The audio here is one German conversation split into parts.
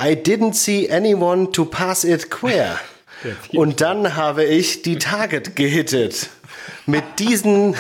I didn't see anyone to pass it queer. Und dann habe ich die Target gehittet. Mit diesen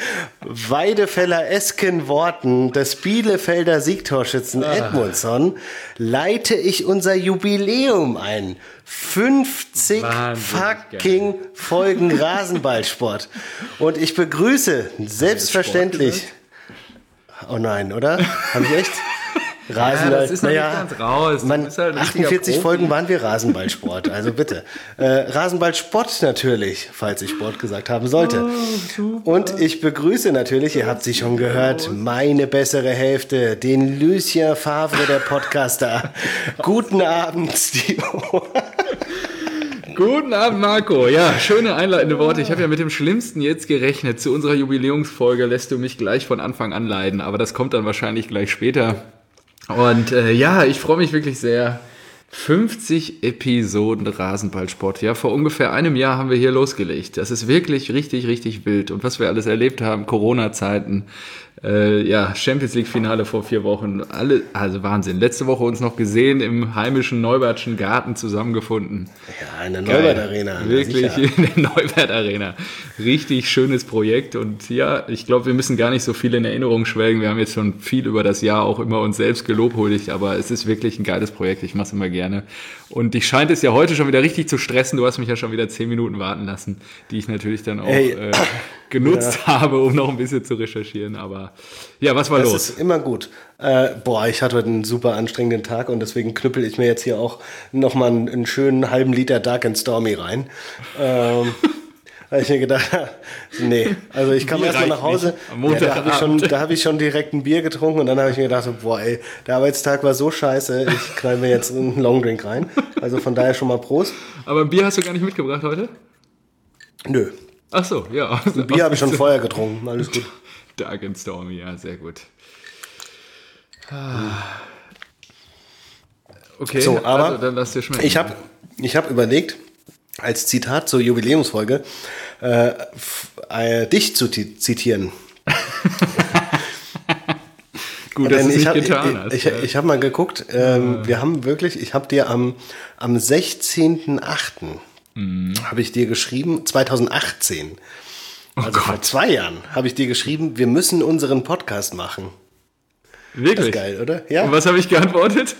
Weidefeller-esken Worten des Bielefelder Siegtorschützen Edmundsson leite ich unser Jubiläum ein. 50 fucking Folgen Rasenballsport. Und ich begrüße selbstverständlich... Oh nein, oder? Habe ich echt? Rasenball, das ist noch nicht ganz raus. Halt 48 Folgen waren wir Rasenballsport, also bitte. Rasenballsport natürlich, falls ich Sport gesagt haben sollte. Und ich begrüße natürlich, ihr habt sie schon gehört, meine bessere Hälfte, den Lucien Favre der Podcaster. Guten Abend, Steve. Guten Abend, Marco. Ja, schöne einleitende Worte. Ich habe ja mit dem Schlimmsten jetzt gerechnet. Zu unserer Jubiläumsfolge lässt du mich gleich von Anfang an leiden, aber das kommt dann wahrscheinlich gleich später. Und ich freue mich wirklich sehr. 50 Episoden Rasenballsport. Ja, vor ungefähr einem Jahr haben wir hier losgelegt. Das ist wirklich richtig, richtig wild. Und was wir alles erlebt haben, Corona-Zeiten, Champions League-Finale vor 4 Wochen, also Wahnsinn. Letzte Woche uns noch gesehen, im heimischen Neubertschen Garten zusammengefunden. Ja, in der Neubert-Arena. Wirklich in der Neubert-Arena. Richtig schönes Projekt und ja, ich glaube, wir müssen gar nicht so viel in Erinnerung schwelgen. Wir haben jetzt schon viel über das Jahr auch immer uns selbst gelobhuldigt, aber es ist wirklich ein geiles Projekt. Ich mache es immer gerne. Und dich scheint es ja heute schon wieder richtig zu stressen. Du hast mich ja schon wieder 10 Minuten warten lassen, die ich natürlich dann auch genutzt habe, um noch ein bisschen zu recherchieren. Aber ja, was war los? Das ist immer gut. Ich hatte heute einen super anstrengenden Tag und deswegen knüppel ich mir jetzt hier auch nochmal einen schönen halben Liter Dark and Stormy rein. Weil ich mir gedacht habe, nee, also ich kam erstmal nach Hause, da habe ich schon direkt ein Bier getrunken und dann habe ich mir gedacht, der Arbeitstag war so scheiße, ich knall mir jetzt einen Longdrink rein. Also von daher schon mal Prost. Aber ein Bier hast du gar nicht mitgebracht heute? Nö. Ach so, ja. Also ein Bier habe ich schon vorher getrunken, alles gut. Dark and Stormy, ja, sehr gut. Okay, so, aber also dann lass dir schmecken. Ich hab überlegt, als Zitat zur Jubiläumsfolge, dich zu zitieren. Gut, dass du es nicht getan hast. Ich habe mal geguckt, wir haben wirklich, ich habe dir am 16.08. habe ich dir geschrieben, 2018, also vor 2 Jahren, habe ich dir geschrieben, wir müssen unseren Podcast machen. Wirklich? Das ist geil, oder? Ja. Und was habe ich geantwortet?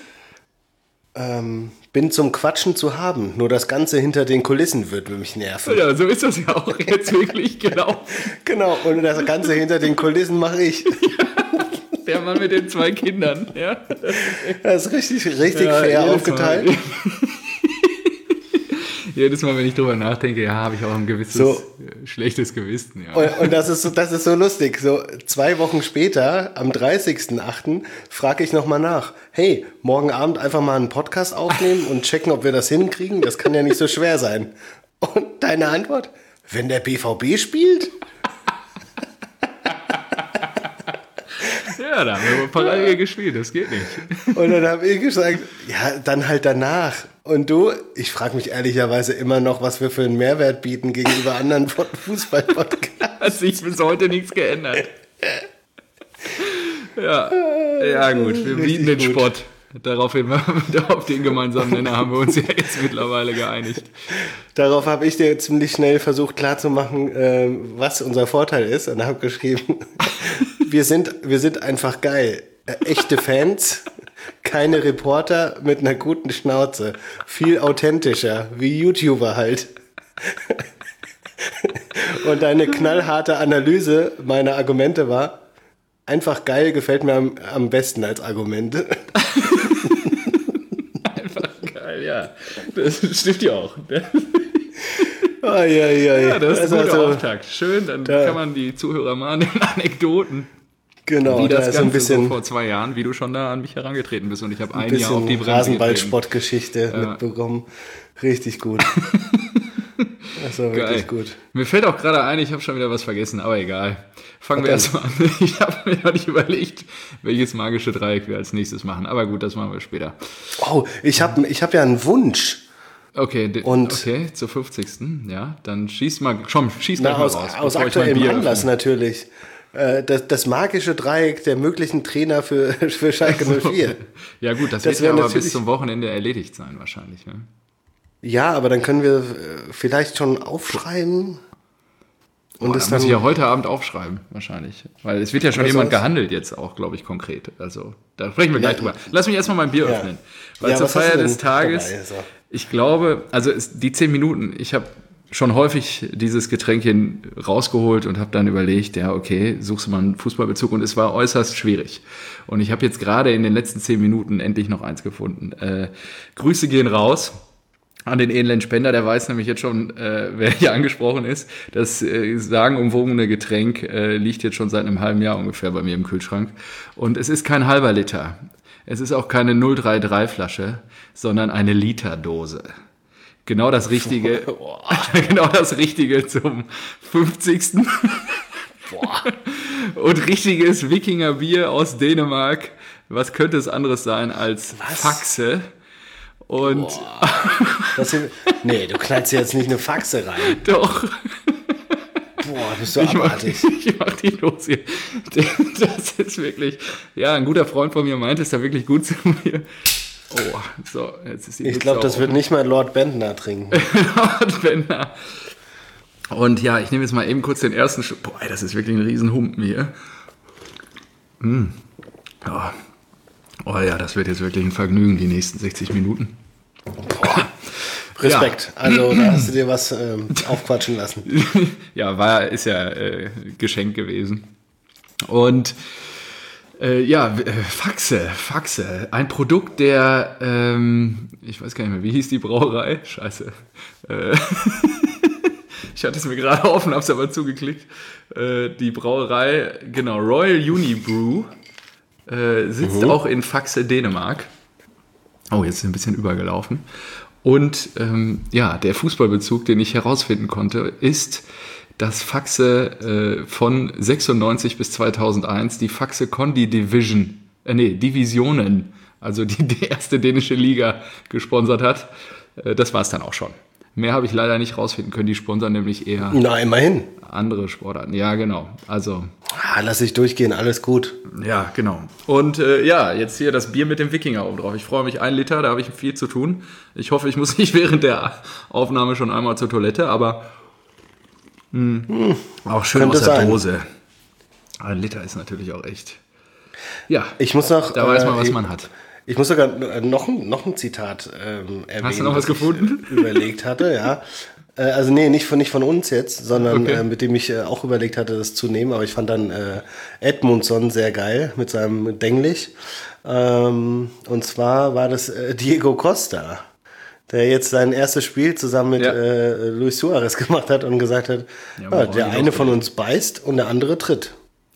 Bin zum Quatschen zu haben. Nur das Ganze hinter den Kulissen wird mich nerven. Ja, so ist das ja auch jetzt wirklich, genau. Genau, und das Ganze hinter den Kulissen mache ich. Der Mann mit den 2 Kindern, ja. Das ist richtig fair aufgeteilt. Jedes Mal, wenn ich drüber nachdenke, habe ich auch ein gewisses schlechtes Gewissen. Ja. Und das ist so lustig. So 2 Wochen später, am 30.08., frage ich nochmal nach. Hey, morgen Abend einfach mal einen Podcast aufnehmen und checken, ob wir das hinkriegen. Das kann ja nicht so schwer sein. Und deine Antwort? Wenn der BVB spielt? Ja, da haben wir parallel gespielt, das geht nicht. Und dann habe ich gesagt, ja, dann halt danach. Und du, ich frage mich ehrlicherweise immer noch, was wir für einen Mehrwert bieten gegenüber anderen Fußball-Podcasts. Hat sich bis heute nichts geändert. Ja gut, wir bieten den Spott. Daraufhin, auf den gemeinsamen Nenner haben wir uns ja jetzt mittlerweile geeinigt. Darauf habe ich dir ziemlich schnell versucht klarzumachen, was unser Vorteil ist. Und habe geschrieben, wir sind einfach geil. Echte Fans, keine Reporter mit einer guten Schnauze. Viel authentischer, wie YouTuber halt. Und deine knallharte Analyse meiner Argumente war, einfach geil gefällt mir am besten als Argument. Einfach geil, ja. Das stimmt ja auch. Ja, das ist ein guter Auftakt. Schön, dann kann man die Zuhörer mal an den Anekdoten, genau, wie das da Ganze so ein bisschen so vor 2 Jahren, wie du schon da an mich herangetreten bist und ich habe ein Jahr auf die Bremse Rasenballsportgeschichte mitbekommen. Richtig gut. Das war wirklich gut. Mir fällt auch gerade ein, ich habe schon wieder was vergessen, aber egal. Fangen wir erstmal an. Ich habe mir noch nicht überlegt, welches magische Dreieck wir als nächstes machen. Aber gut, das machen wir später. Oh, ich hab ja einen Wunsch. Okay, zur 50. Ja, dann schieß mal raus. Aus aktuellem Anlass natürlich. das magische Dreieck der möglichen Trainer für Schalke 04. Ja gut, das wird ja aber bis zum Wochenende erledigt sein wahrscheinlich. Ne? Ja, aber dann können wir vielleicht schon aufschreiben. Und das muss ich ja heute Abend aufschreiben, wahrscheinlich. Weil es wird ja schon jemand gehandelt jetzt auch, glaube ich, konkret. Also, da sprechen wir gleich drüber. Lass mich erstmal mein Bier öffnen. Weil zur Feier des Tages, ich glaube, also die 10 Minuten, ich habe schon häufig dieses Getränkchen rausgeholt und habe dann überlegt, ja, okay, suchst du mal einen Fußballbezug. Und es war äußerst schwierig. Und ich habe jetzt gerade in den letzten 10 Minuten endlich noch eins gefunden. Grüße gehen raus an den edlen Spender, der weiß nämlich jetzt schon, wer hier angesprochen ist. Das sagenumwogene Getränk liegt jetzt schon seit einem halben Jahr ungefähr bei mir im Kühlschrank. Und es ist kein halber Liter. Es ist auch keine 033 Flasche, sondern eine Literdose. Genau das Richtige, genau das Richtige zum 50. Boah. Und richtiges Wikingerbier aus Dänemark. Was könnte es anderes sein als Faxe? Und nee, du knallst jetzt nicht eine Faxe rein. Doch. Boah, bist du abartig. Ich mach die los hier. Das ist wirklich, ja, ein guter Freund von mir meinte es da wirklich gut zu mir. Oh, so, jetzt ist die Ich glaube, das wird nicht mal Lord Bentner trinken. Lord Bentner. Und ja, ich nehme jetzt mal eben kurz den ersten Schluck. Boah, das ist wirklich ein Riesenhumpen hier. Oh ja, das wird jetzt wirklich ein Vergnügen, die nächsten 60 Minuten. Boah. Respekt. Ja. Also da hast du dir was aufquatschen lassen. Ja, ist ja Geschenk gewesen. Und Faxe. Ein Produkt der, ich weiß gar nicht mehr, wie hieß die Brauerei? Scheiße. Ich hatte es mir gerade offen, hab's aber zugeklickt. Die Brauerei, genau, Royal Unibrew. Sitzt auch in Faxe, Dänemark. Oh, jetzt ist ein bisschen übergelaufen. Und der Fußballbezug, den ich herausfinden konnte, ist, dass Faxe von 96 bis 2001 die Faxe Condi Divisionen, also die erste dänische Liga gesponsert hat. Das war es dann auch schon. Mehr habe ich leider nicht rausfinden können. Die sponsern nämlich eher immerhin andere Sportarten. Ja, genau. Also lass ich durchgehen, alles gut. Ja, genau. Und jetzt hier das Bier mit dem Wikinger oben drauf. Ich freue mich, 1 Liter, da habe ich viel zu tun. Ich hoffe, ich muss nicht während der Aufnahme schon einmal zur Toilette, aber auch schön aus der Dose. 1 Liter ist natürlich auch echt. Ja, ich muss noch, da weiß man, was man hat. Ich muss sogar noch ein Zitat erwähnen. Hast du noch was gefunden? Überlegt hatte, ja. Also nee, nicht von uns jetzt, sondern mit dem ich auch überlegt hatte, das zu nehmen. Aber ich fand dann Edmundsson sehr geil mit seinem Denglisch. Und zwar war das Diego Costa, der jetzt sein erstes Spiel zusammen mit Luis Suarez gemacht hat und gesagt hat, der eine von uns beißt und der andere tritt.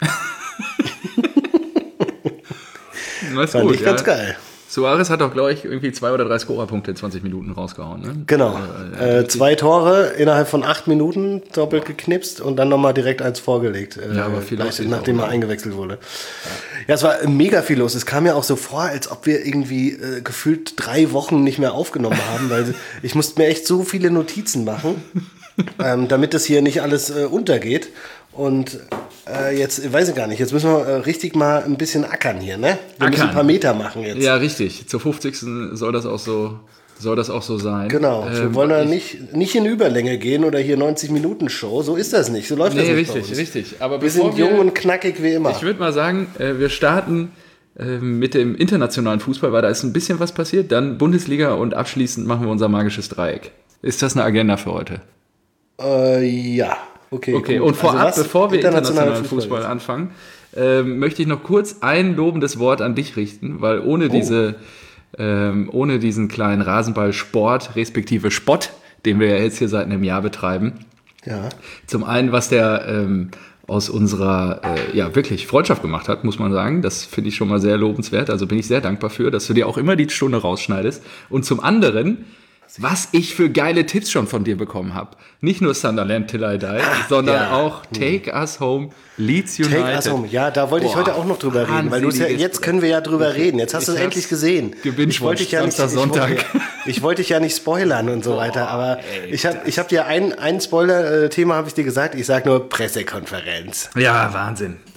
Fand ich ganz geil. Suarez hat auch, glaube ich, irgendwie 2 oder 3 Scorerpunkte in 20 Minuten rausgehauen. Ne? Genau. 2 Tore innerhalb von 8 Minuten doppelt geknipst und dann nochmal direkt 1 vorgelegt. Aber vielleicht nachdem er eingewechselt wurde. Ja, es war mega viel los. Es kam mir auch so vor, als ob wir irgendwie gefühlt 3 Wochen nicht mehr aufgenommen haben, weil ich musste mir echt so viele Notizen machen, damit das hier nicht alles untergeht. Und jetzt, weiß ich gar nicht, jetzt müssen wir richtig mal ein bisschen ackern hier, ne? Wir müssen ein paar Meter machen jetzt. Ja, richtig. Zur 50. soll das auch so sein. Genau. Wir wollen ja nicht in Überlänge gehen oder hier 90-Minuten-Show. So ist das nicht. So läuft das nicht richtig, bei uns. Richtig. Aber wir sind jung und knackig wie immer. Ich würde mal sagen, wir starten mit dem internationalen Fußball, weil da ist ein bisschen was passiert. Dann Bundesliga und abschließend machen wir unser magisches Dreieck. Ist das eine Agenda für heute? Ja. Okay. Und vorab, bevor wir internationalen Fußball anfangen, möchte ich noch kurz ein lobendes Wort an dich richten, weil ohne diesen kleinen Rasenballsport, respektive Spott, den wir ja jetzt hier seit einem Jahr betreiben, zum einen, was der aus unserer wirklich Freundschaft gemacht hat, muss man sagen, das finde ich schon mal sehr lobenswert, also bin ich sehr dankbar für, dass du dir auch immer die Stunde rausschneidest. Und zum anderen, was ich für geile Tipps schon von dir bekommen habe. Nicht nur Sunderland Till I Die, sondern auch Take Us Home, Leeds United. Take Us Home, ja, da wollte ich heute auch noch drüber reden, weil jetzt können wir ja drüber reden. Jetzt hast du es endlich gesehen. Ich wollte dich ja nicht spoilern und so weiter, aber ich hab dir ein Spoiler-Thema habe ich dir gesagt. Ich sage nur Pressekonferenz. Ja, Wahnsinn.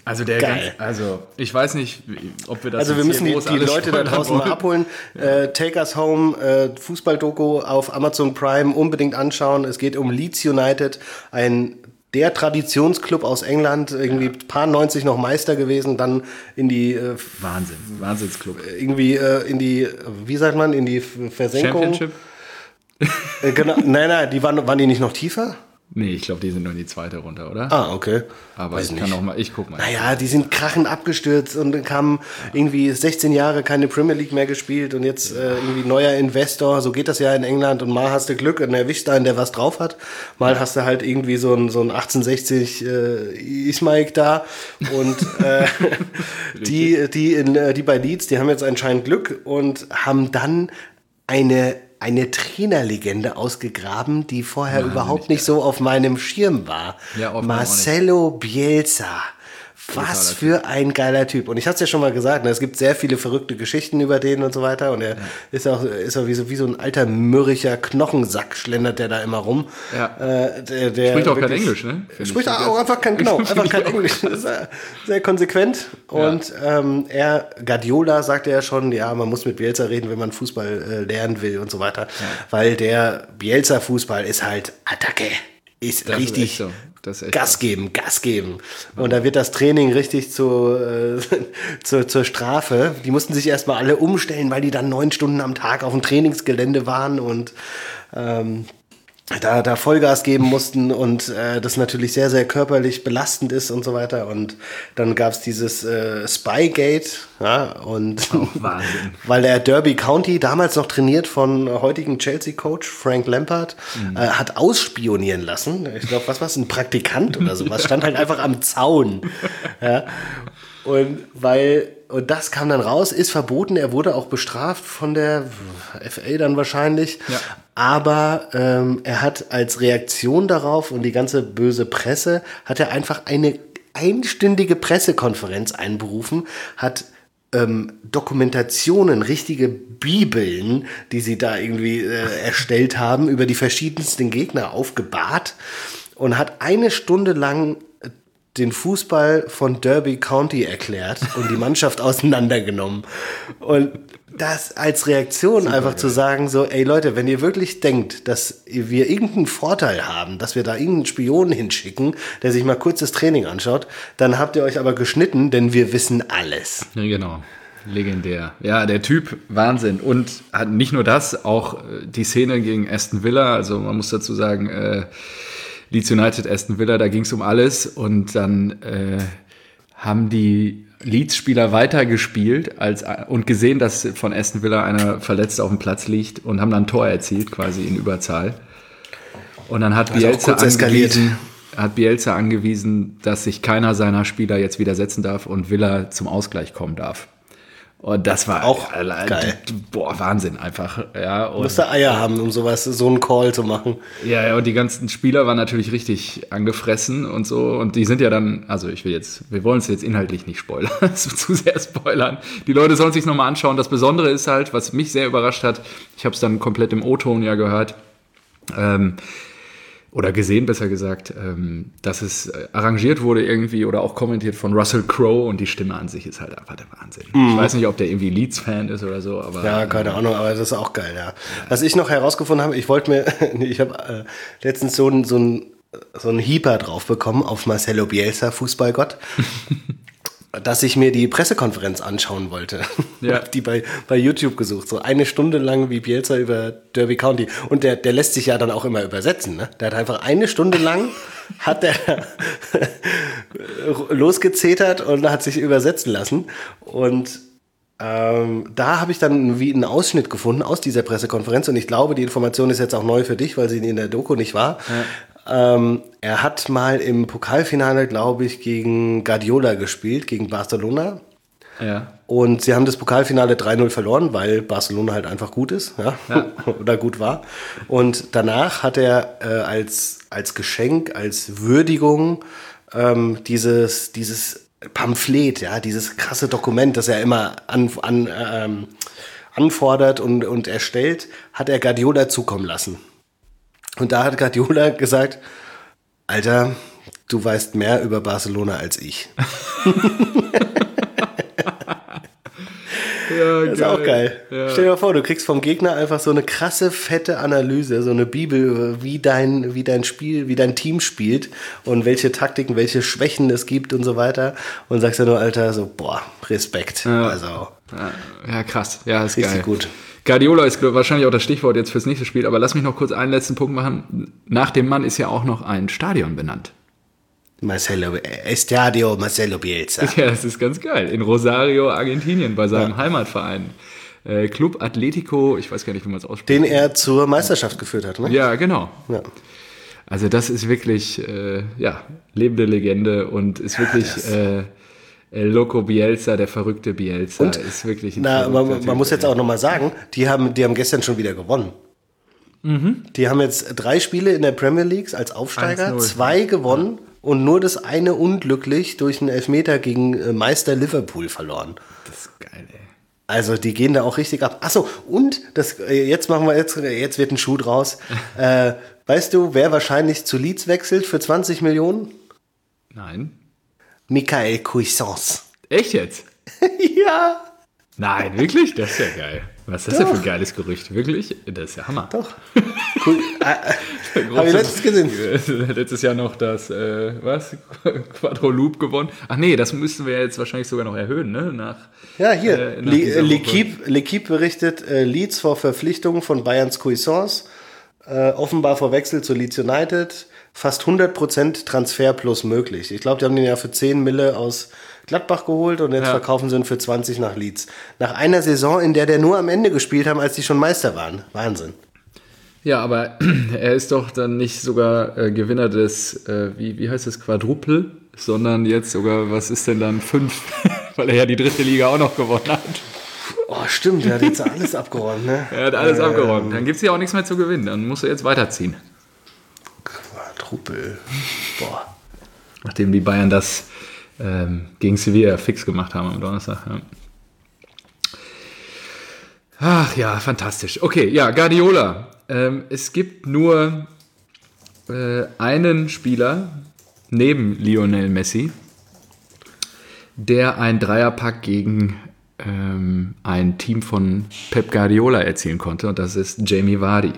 Also ich weiß nicht, ob wir das Also wir müssen die Leute da draußen mal abholen. Take Us Home, Fußball-Doku auf Amazon Prime, unbedingt anschauen. Es geht um Leeds United, der Traditionsclub aus England, irgendwie paar 90 noch Meister gewesen, dann in die Wahnsinnsclub. Irgendwie in die, wie sagt man, in die Versenkung. Championship? Genau, nein, waren die nicht noch tiefer? Nee, ich glaube, die sind nur in die zweite runter, oder? Ah, okay. Aber ich guck mal. Naja, die sind krachend abgestürzt und dann kamen irgendwie 16 Jahre keine Premier League mehr gespielt und jetzt irgendwie neuer Investor. So geht das ja in England und mal hast du Glück und erwischt einen, der was drauf hat. Mal hast du halt irgendwie so ein 1860 Ismail da und die bei Leeds, die haben jetzt anscheinend Glück und haben dann eine Trainerlegende ausgegraben, die vorher überhaupt nicht so auf meinem Schirm war. Ja, Marcelo Bielsa. Was für ein geiler Typ. Und ich hatte es ja schon mal gesagt, ne, es gibt sehr viele verrückte Geschichten über den und so weiter. Und er ist auch wie so ein alter, mürrischer Knochensack, schlendert der da immer rum. Ja. Der spricht auch kein Englisch, ne? Spricht auch einfach kein Englisch. Das ist sehr konsequent. Und Guardiola sagte ja schon, ja, man muss mit Bielsa reden, wenn man Fußball lernen will und so weiter. Ja. Weil der Bielsa-Fußball ist halt Attacke. Ist das richtig so. Gas geben. Und da wird das Training richtig zur Strafe. Die mussten sich erstmal alle umstellen, weil die dann 9 Stunden am Tag auf dem Trainingsgelände waren und da Vollgas geben mussten und das natürlich sehr, sehr körperlich belastend ist und so weiter. Und dann gab es dieses Spygate, ja, und Wahnsinn. Weil der Derby County, damals noch trainiert von heutigen Chelsea-Coach Frank Lampard, hat ausspionieren lassen. Ich glaube, was war es, ein Praktikant oder sowas, stand halt einfach am Zaun. Ja. Und das kam dann raus, ist verboten, er wurde auch bestraft von der FA dann wahrscheinlich, aber er hat als Reaktion darauf und die ganze böse Presse, hat er einfach eine einstündige Pressekonferenz einberufen, hat Dokumentationen, richtige Bibeln, die sie da irgendwie erstellt haben, über die verschiedensten Gegner aufgebahrt und hat 1 Stunde lang den Fußball von Derby County erklärt und die Mannschaft auseinandergenommen. Und das als Reaktion super einfach geil. Zu sagen, so, ey Leute, wenn ihr wirklich denkt, dass wir irgendeinen Vorteil haben, dass wir da irgendeinen Spion hinschicken, der sich mal kurz das Training anschaut, dann habt ihr euch aber geschnitten, denn wir wissen alles. Ja, genau. Legendär. Ja, der Typ, Wahnsinn. Und hat nicht nur das, auch die Szene gegen Aston Villa, also man muss dazu sagen, Leeds United, Aston Villa, da ging es um alles und dann haben die Leeds-Spieler weitergespielt und gesehen, dass von Aston Villa einer verletzt auf dem Platz liegt und haben dann ein Tor erzielt, quasi in Überzahl. Und dann hat Bielsa angewiesen, dass sich keiner seiner Spieler jetzt widersetzen darf und Villa zum Ausgleich kommen darf. Und das war auch geil. Boah, Wahnsinn einfach. Ja, und musste Eier haben, um so einen Call zu machen. Ja, und die ganzen Spieler waren natürlich richtig angefressen und so. Und die sind ja dann, also wir wollen es jetzt inhaltlich nicht spoilern, zu sehr spoilern. Die Leute sollen es sich nochmal anschauen. Das Besondere ist halt, was mich sehr überrascht hat, ich habe es dann komplett im O-Ton ja gehört, oder gesehen, besser gesagt, dass es arrangiert wurde irgendwie oder auch kommentiert von Russell Crowe und die Stimme an sich ist halt einfach der Wahnsinn. Ich weiß nicht, ob der irgendwie Leeds-Fan ist oder so, aber... Ja, keine Ahnung, aber das ist auch geil, ja. Was ich noch herausgefunden habe, ich habe letztens so einen Hieper drauf bekommen auf Marcelo Bielsa, Fußballgott, dass ich mir die Pressekonferenz anschauen wollte. Ja. Die bei YouTube gesucht. So 1 Stunde lang wie Bielsa über Derby County. Und der lässt sich ja dann auch immer übersetzen. Ne? Der hat einfach 1 Stunde lang hat der losgezetert und hat sich übersetzen lassen. Und da habe ich dann wie einen Ausschnitt gefunden aus dieser Pressekonferenz. Und ich glaube, die Information ist jetzt auch neu für dich, weil sie in der Doku nicht war. Ja. Er hat mal im Pokalfinale, glaube ich, gegen Guardiola gespielt, gegen Barcelona. Ja. Und sie haben das Pokalfinale 3-0 verloren, weil Barcelona halt einfach gut ist, ja. Oder gut war. Und danach hat er als Geschenk, als Würdigung dieses Pamphlet, ja, dieses krasse Dokument, das er immer anfordert und erstellt, hat er Guardiola zukommen lassen. Und da hat Guardiola gesagt, Alter, du weißt mehr über Barcelona als ich. Ja, das ist auch geil. Ja. Stell dir mal vor, du kriegst vom Gegner einfach so eine krasse, fette Analyse, so eine Bibel, wie dein Spiel, wie dein Team spielt und welche Taktiken, welche Schwächen es gibt und so weiter. Und sagst ja nur, Alter, so, boah, Respekt. Ja. Also, ja, krass. Ja, ist richtig geil. gut. Guardiola ist wahrscheinlich auch das Stichwort jetzt fürs nächste Spiel, aber lass mich noch kurz einen letzten Punkt machen. Nach dem Mann ist ja auch noch ein Stadion benannt. Estadio Marcelo Bielsa. Ja, das ist ganz geil. In Rosario, Argentinien, bei seinem Heimatverein. Club Atletico, ich weiß gar nicht, wie man es ausspricht. Den er zur Meisterschaft geführt hat, ne? Ja, genau. Ja. Also das ist wirklich, lebende Legende und ist wirklich El Loco Bielsa, der verrückte Bielsa. Und? Ist wirklich Man muss jetzt auch nochmal sagen, die haben gestern schon wieder gewonnen. Die haben jetzt 3 Spiele in der Premier League als Aufsteiger, 1-0. 2 gewonnen und nur das eine unglücklich durch einen Elfmeter gegen Meister Liverpool verloren. Das ist geil, ey. Also die gehen da auch richtig ab. Achso, und jetzt wird ein Schuh draus. Weißt du, wer wahrscheinlich zu Leeds wechselt für 20 Millionen? Nein. Michael Cuisance. Echt jetzt? Ja. Nein, wirklich? Das ist ja geil. Was ist das denn für ein geiles Gerücht? Wirklich? Das ist ja Hammer. Doch. Cool. Habe ich letztens gesehen. Letztes Jahr noch das, Quadroloop gewonnen. Ach nee, das müssten wir jetzt wahrscheinlich sogar noch erhöhen, ne? Hier. L'Equipe berichtet, Leeds vor Verpflichtungen von Bayerns Cuisance, offenbar vor Wechsel zu Leeds United, fast 100% Transfer plus möglich. Ich glaube, die haben den ja für 10 Mille aus Gladbach geholt und jetzt verkaufen sie ihn für 20 nach Leeds. Nach einer Saison, in der nur am Ende gespielt haben, als die schon Meister waren. Wahnsinn. Ja, aber er ist doch dann nicht sogar Gewinner des, wie heißt das, Quadruple, sondern jetzt sogar, was ist denn dann 5, weil er ja die 3. Liga auch noch gewonnen hat. Oh, stimmt, der hat jetzt alles abgeräumt, ne? Er hat alles abgeräumt. Dann gibt es ja auch nichts mehr zu gewinnen. Dann muss er jetzt weiterziehen. Quadruple. Boah. Nachdem die Bayern das gegen Sevilla fix gemacht haben am Donnerstag. Ja. Ach ja, fantastisch. Okay, ja, Guardiola. Es gibt nur einen Spieler neben Lionel Messi, der ein Dreierpack gegen ein Team von Pep Guardiola erzielen konnte, und das ist Jamie Vardy.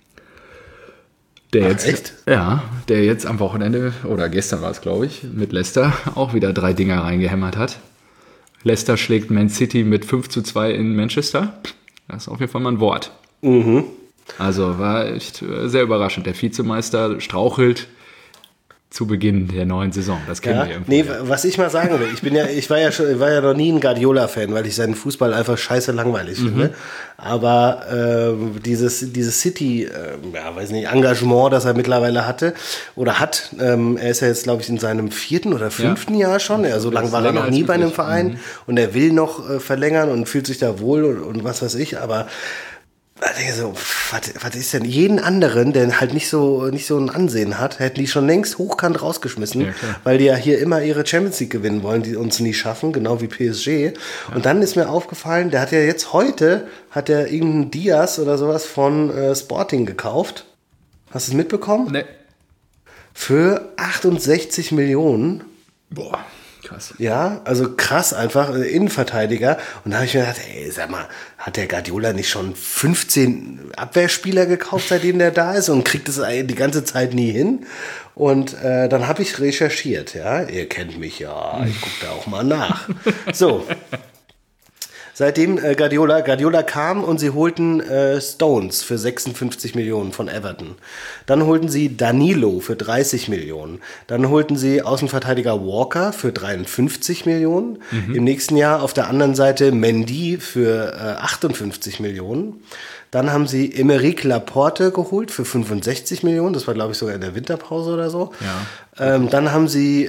Echt? Ja, der jetzt am Wochenende, oder gestern war es, glaube ich, mit Leicester auch wieder 3 Dinger reingehämmert hat. Leicester schlägt Man City mit 5:2 in Manchester. Das ist auf jeden Fall mal ein Wort. Mhm. Also war echt sehr überraschend. Der Vizemeister strauchelt zu Beginn der neuen Saison. Das kennen wir irgendwie. Nee, was ich mal sagen will, ich war ja noch nie ein Guardiola-Fan, weil ich seinen Fußball einfach scheiße langweilig finde. Aber dieses City, weiß nicht, Engagement, das er mittlerweile hatte oder hat, er ist ja jetzt, glaube ich, in seinem 4. oder 5. Jahr schon. Ja, so lange war er noch nie bei einem Verein und er will noch verlängern und fühlt sich da wohl und was weiß ich, aber ich denke so, was ist denn? Jeden anderen, der halt nicht so ein Ansehen hat, hätten die schon längst hochkant rausgeschmissen, weil die ja hier immer ihre Champions League gewinnen wollen, die uns nie schaffen, genau wie PSG. Ja. Und dann ist mir aufgefallen, der hat ja jetzt heute, irgendeinen Diaz oder sowas von Sporting gekauft. Hast du es mitbekommen? Nee. Für 68 Millionen. Boah. Krass. Ja, also krass einfach, Innenverteidiger. Und da habe ich mir gedacht, ey, sag mal, hat der Guardiola nicht schon 15 Abwehrspieler gekauft, seitdem der da ist und kriegt es die ganze Zeit nie hin? Und dann habe ich recherchiert, ja, ihr kennt mich ja, ich gucke da auch mal nach. So, seitdem Guardiola kam und sie holten Stones für 56 Millionen von Everton. Dann holten sie Danilo für 30 Millionen. Dann holten sie Außenverteidiger Walker für 53 Millionen. Im nächsten Jahr auf der anderen Seite Mendy für 58 Millionen. Dann haben sie Emeric Laporte geholt für 65 Millionen. Das war, glaube ich, sogar in der Winterpause oder so. Ja. Dann haben sie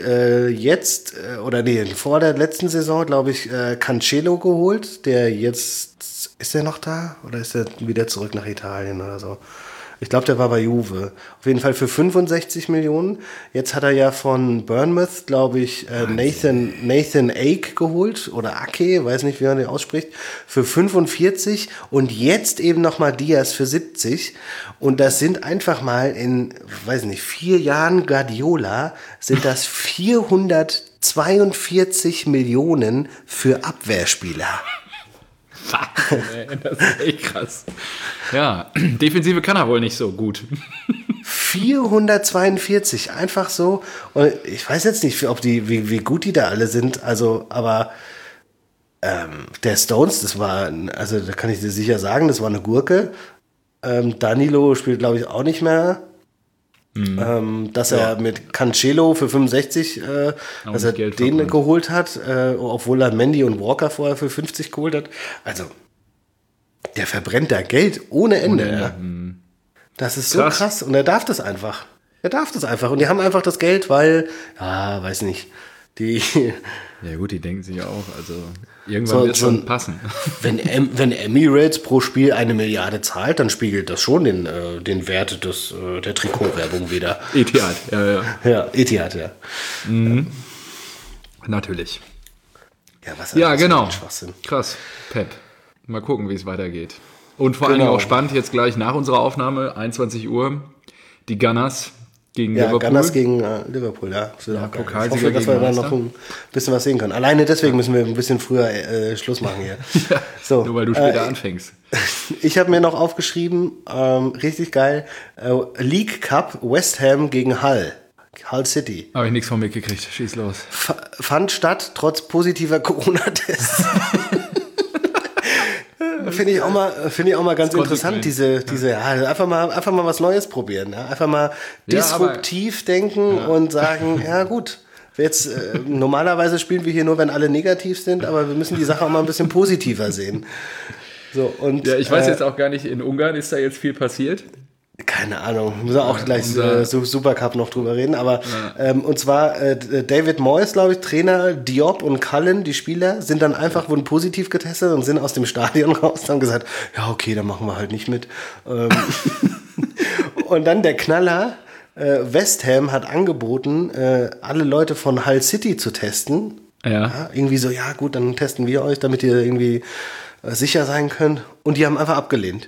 vor der letzten Saison, glaube ich, Cancelo geholt. Der jetzt, ist der noch da? Oder ist er wieder zurück nach Italien oder so? Ich glaube, der war bei Juve. Auf jeden Fall für 65 Millionen. Jetzt hat er ja von Bournemouth, glaube ich, Nathan Ake geholt. Oder Ake, weiß nicht, wie man den ausspricht. Für 45. Und jetzt eben nochmal Diaz für 70. Und das sind einfach mal in, weiß nicht, 4 Jahren Guardiola, sind das 442 Millionen für Abwehrspieler. Das ist echt krass. Ja, Defensive kann er wohl nicht so gut. 442, einfach so. Und ich weiß jetzt nicht, wie gut die da alle sind. Also, aber der Stones, das war, also da kann ich dir sicher sagen, das war eine Gurke. Danilo spielt, glaube ich, auch nicht mehr. Dass er mit Cancelo für 65, dass er den geholt hat, obwohl er Mendy und Walker vorher für 50 geholt hat. Also, der verbrennt da Geld ohne Ende. Ja. Das ist so krass. Und er darf das einfach. Und die haben einfach das Geld, weil, weiß nicht, die... Ja gut, die denken sich auch, also irgendwann wird es schon passen. Wenn Emirates pro Spiel 1 Milliarde zahlt, dann spiegelt das schon den Wert der Trikotwerbung wieder. Etihad, ja. Ja, Etihad, ja. Mhm. Natürlich. Ja, was genau. Krass. Pep. Mal gucken, wie es weitergeht. Und vor allem auch spannend, jetzt gleich nach unserer Aufnahme, 21 Uhr, die Gunners gegen Liverpool. Gunners gegen Liverpool, ja. Pokalsieger, ich hoffe, dass wir da noch ein bisschen was sehen können. Alleine deswegen müssen wir ein bisschen früher Schluss machen hier. Ja, so, nur weil du später anfängst. Ich habe mir noch aufgeschrieben, richtig geil, League Cup West Ham gegen Hull City. Habe ich nichts von mitgekriegt, schieß los. Fand statt, trotz positiver Corona-Tests. Finde ich auch mal ganz interessant, einfach mal was Neues probieren. Ja? Einfach mal disruptiv denken und sagen, ja gut, jetzt normalerweise spielen wir hier nur, wenn alle negativ sind, aber wir müssen die Sache auch mal ein bisschen positiver sehen. So, und, ich weiß jetzt auch gar nicht, in Ungarn ist da jetzt viel passiert. Keine Ahnung, müssen wir auch gleich Supercup noch drüber reden, aber und zwar David Moyes, glaube ich, Trainer, Diop und Cullen, die Spieler, sind dann wurden positiv getestet und sind aus dem Stadion raus und haben gesagt, ja okay, dann machen wir halt nicht mit. Und dann der Knaller, West Ham hat angeboten, alle Leute von Hull City zu testen. Ja, irgendwie so, ja gut, dann testen wir euch, damit ihr irgendwie sicher sein könnt. Und die haben einfach abgelehnt.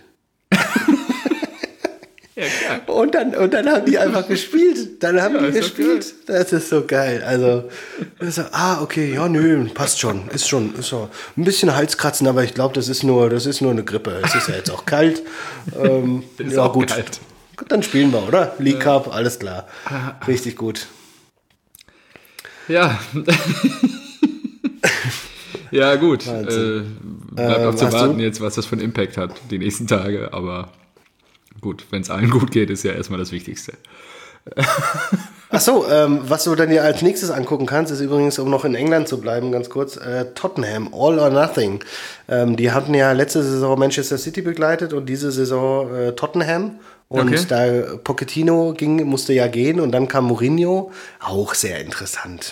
Ja, klar. Und dann haben die einfach gespielt. Das ist so geil. Also, okay, ja, nö, passt schon. Ist schon ein bisschen Halskratzen, aber ich glaube, das ist nur eine Grippe. Es ist ja jetzt auch kalt. Ist auch gut. Kalt. Gut, dann spielen wir, oder? League Cup, alles klar. Richtig gut. Ja. Ja, gut. Bleibt auch zu warten jetzt, was das für einen Impact hat, die nächsten Tage, aber gut, wenn es allen gut geht, ist ja erstmal das Wichtigste. Ach so, was du dann ja als nächstes angucken kannst, ist übrigens, um noch in England zu bleiben, ganz kurz, Tottenham, All or Nothing. Die hatten ja letzte Saison Manchester City begleitet und diese Saison Tottenham. Und da Pochettino musste ja gehen und dann kam Mourinho. Auch sehr interessant.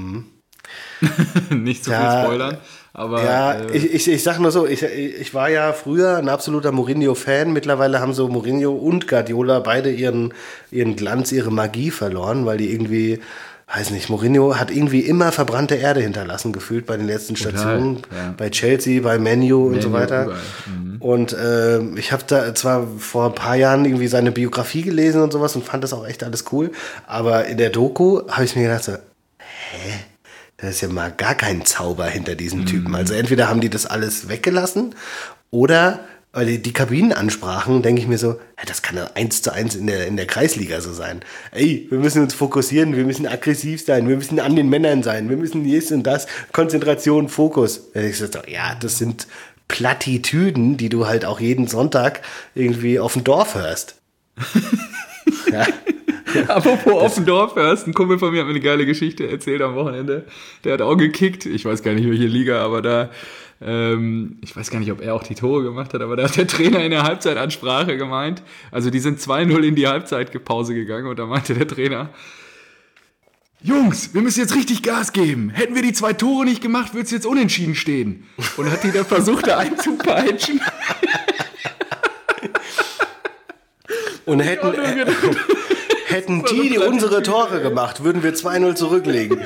Nicht zu viel spoilern. Aber, ja, ich sag nur so, ich war ja früher ein absoluter Mourinho-Fan. Mittlerweile haben so Mourinho und Guardiola beide ihren Glanz, ihre Magie verloren, weil die irgendwie, weiß nicht, Mourinho hat irgendwie immer verbrannte Erde hinterlassen, gefühlt bei den letzten Stationen. Ja. Bei Chelsea, bei Man U und so weiter. Und ich habe da zwar vor ein paar Jahren irgendwie seine Biografie gelesen und sowas und fand das auch echt alles cool. Aber in der Doku habe ich mir gedacht so, da ist ja mal gar kein Zauber hinter diesem Typen. Also entweder haben die das alles weggelassen oder weil die Kabinenansprachen, denke ich mir so, das kann ja 1:1 in der Kreisliga so sein. Ey, wir müssen uns fokussieren, wir müssen aggressiv sein, wir müssen an den Männern sein, wir müssen dies und das, Konzentration, Fokus. Ich so, ja, das sind Plattitüden, die du halt auch jeden Sonntag irgendwie auf dem Dorf hörst. Ja. Apropos auf dem Dorf hörst, ein Kumpel von mir hat mir eine geile Geschichte erzählt am Wochenende. Der hat auch gekickt, ich weiß gar nicht, welche Liga, aber da, ich weiß gar nicht, ob er auch die Tore gemacht hat, aber da hat der Trainer in der Halbzeitansprache gemeint, also die sind 2-0 in die Halbzeitpause gegangen und da meinte der Trainer, Jungs, wir müssen jetzt richtig Gas geben. Hätten wir die 2 Tore nicht gemacht, würde es jetzt unentschieden stehen. Und hat die dann versucht, da einzupeitschen. Und hätten die unsere Tore gemacht, würden wir 2-0 zurücklegen.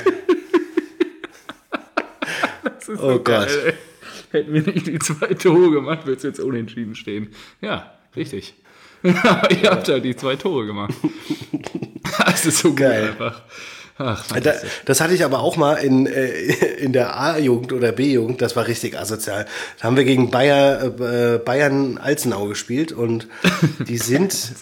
Das ist so geil, ey. Hätten wir nicht die 2 Tore gemacht, würde es jetzt unentschieden stehen. Ja, richtig. Aber ihr habt halt die 2 Tore gemacht. Das ist so geil einfach. Ach, das hatte ich aber auch mal in der A-Jugend oder B-Jugend, das war richtig asozial. Da haben wir gegen Bayern Alzenau gespielt und die sind...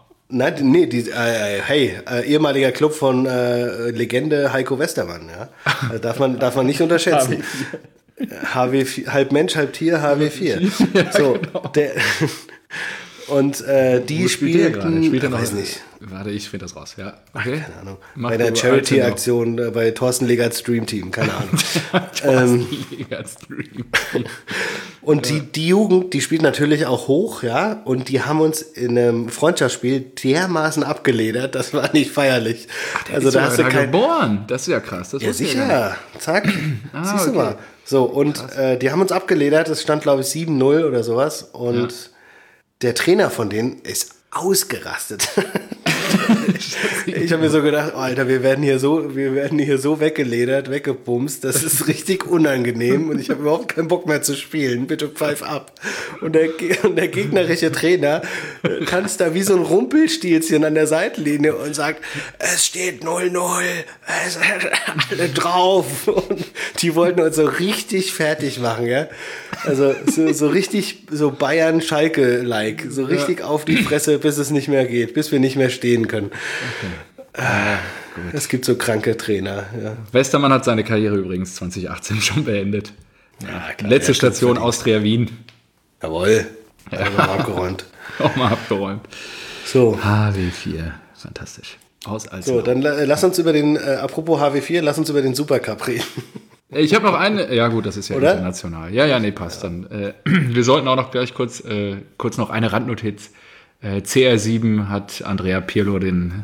ehemaliger Club von Legende Heiko Westermann, ja. Also darf man nicht unterschätzen. HW4, halb Mensch, halb Tier, HW4. Ja, so, genau. Und die spielten, spielt er noch? Weiß nicht. Warte, ich finde das raus, ja. Okay. Keine Ahnung. Bei der Charity-Aktion bei Thorsten Legerts Dream Team, keine Ahnung. Thorsten Legerts Dream Team. Und die Jugend, die spielt natürlich auch hoch, ja, und die haben uns in einem Freundschaftsspiel dermaßen abgeledert, das war nicht feierlich. Also da hast du geboren, das ist ja krass. Das ja, sicher, zack, siehst du mal. So, und die haben uns abgeledert, es stand, glaube ich, 7-0 oder sowas, und der Trainer von denen ist ausgerastet. Ich habe mir so gedacht, oh, Alter, wir werden hier so weggeledert, weggebumst, das ist richtig unangenehm und ich habe überhaupt keinen Bock mehr zu spielen, bitte pfeif ab. Und der gegnerische Trainer tanzt da wie so ein Rumpelstilzchen an der Seitenlinie und sagt, es steht 0-0, es sind alle drauf. Und die wollten uns so richtig fertig machen, ja. Also so richtig so Bayern-Schalke-like, so richtig auf die Fresse, bis es nicht mehr geht, bis wir nicht mehr stehen können. Okay. Es gibt so kranke Trainer. Ja. Westermann hat seine Karriere übrigens 2018 schon beendet. Ja, klar, letzte Station Austria Wien. Jawohl. Ja. Mal abgeräumt. Auch mal abgeräumt. So. HW4. Fantastisch. Aus Alzenau. So, dann lass uns über den, apropos HW4, lass uns über den Supercup reden. Ich habe noch eine, ja gut, das ist ja international. Ja, nee, passt dann. Wir sollten auch noch gleich kurz noch eine Randnotiz. CR7 hat Andrea Pirlo den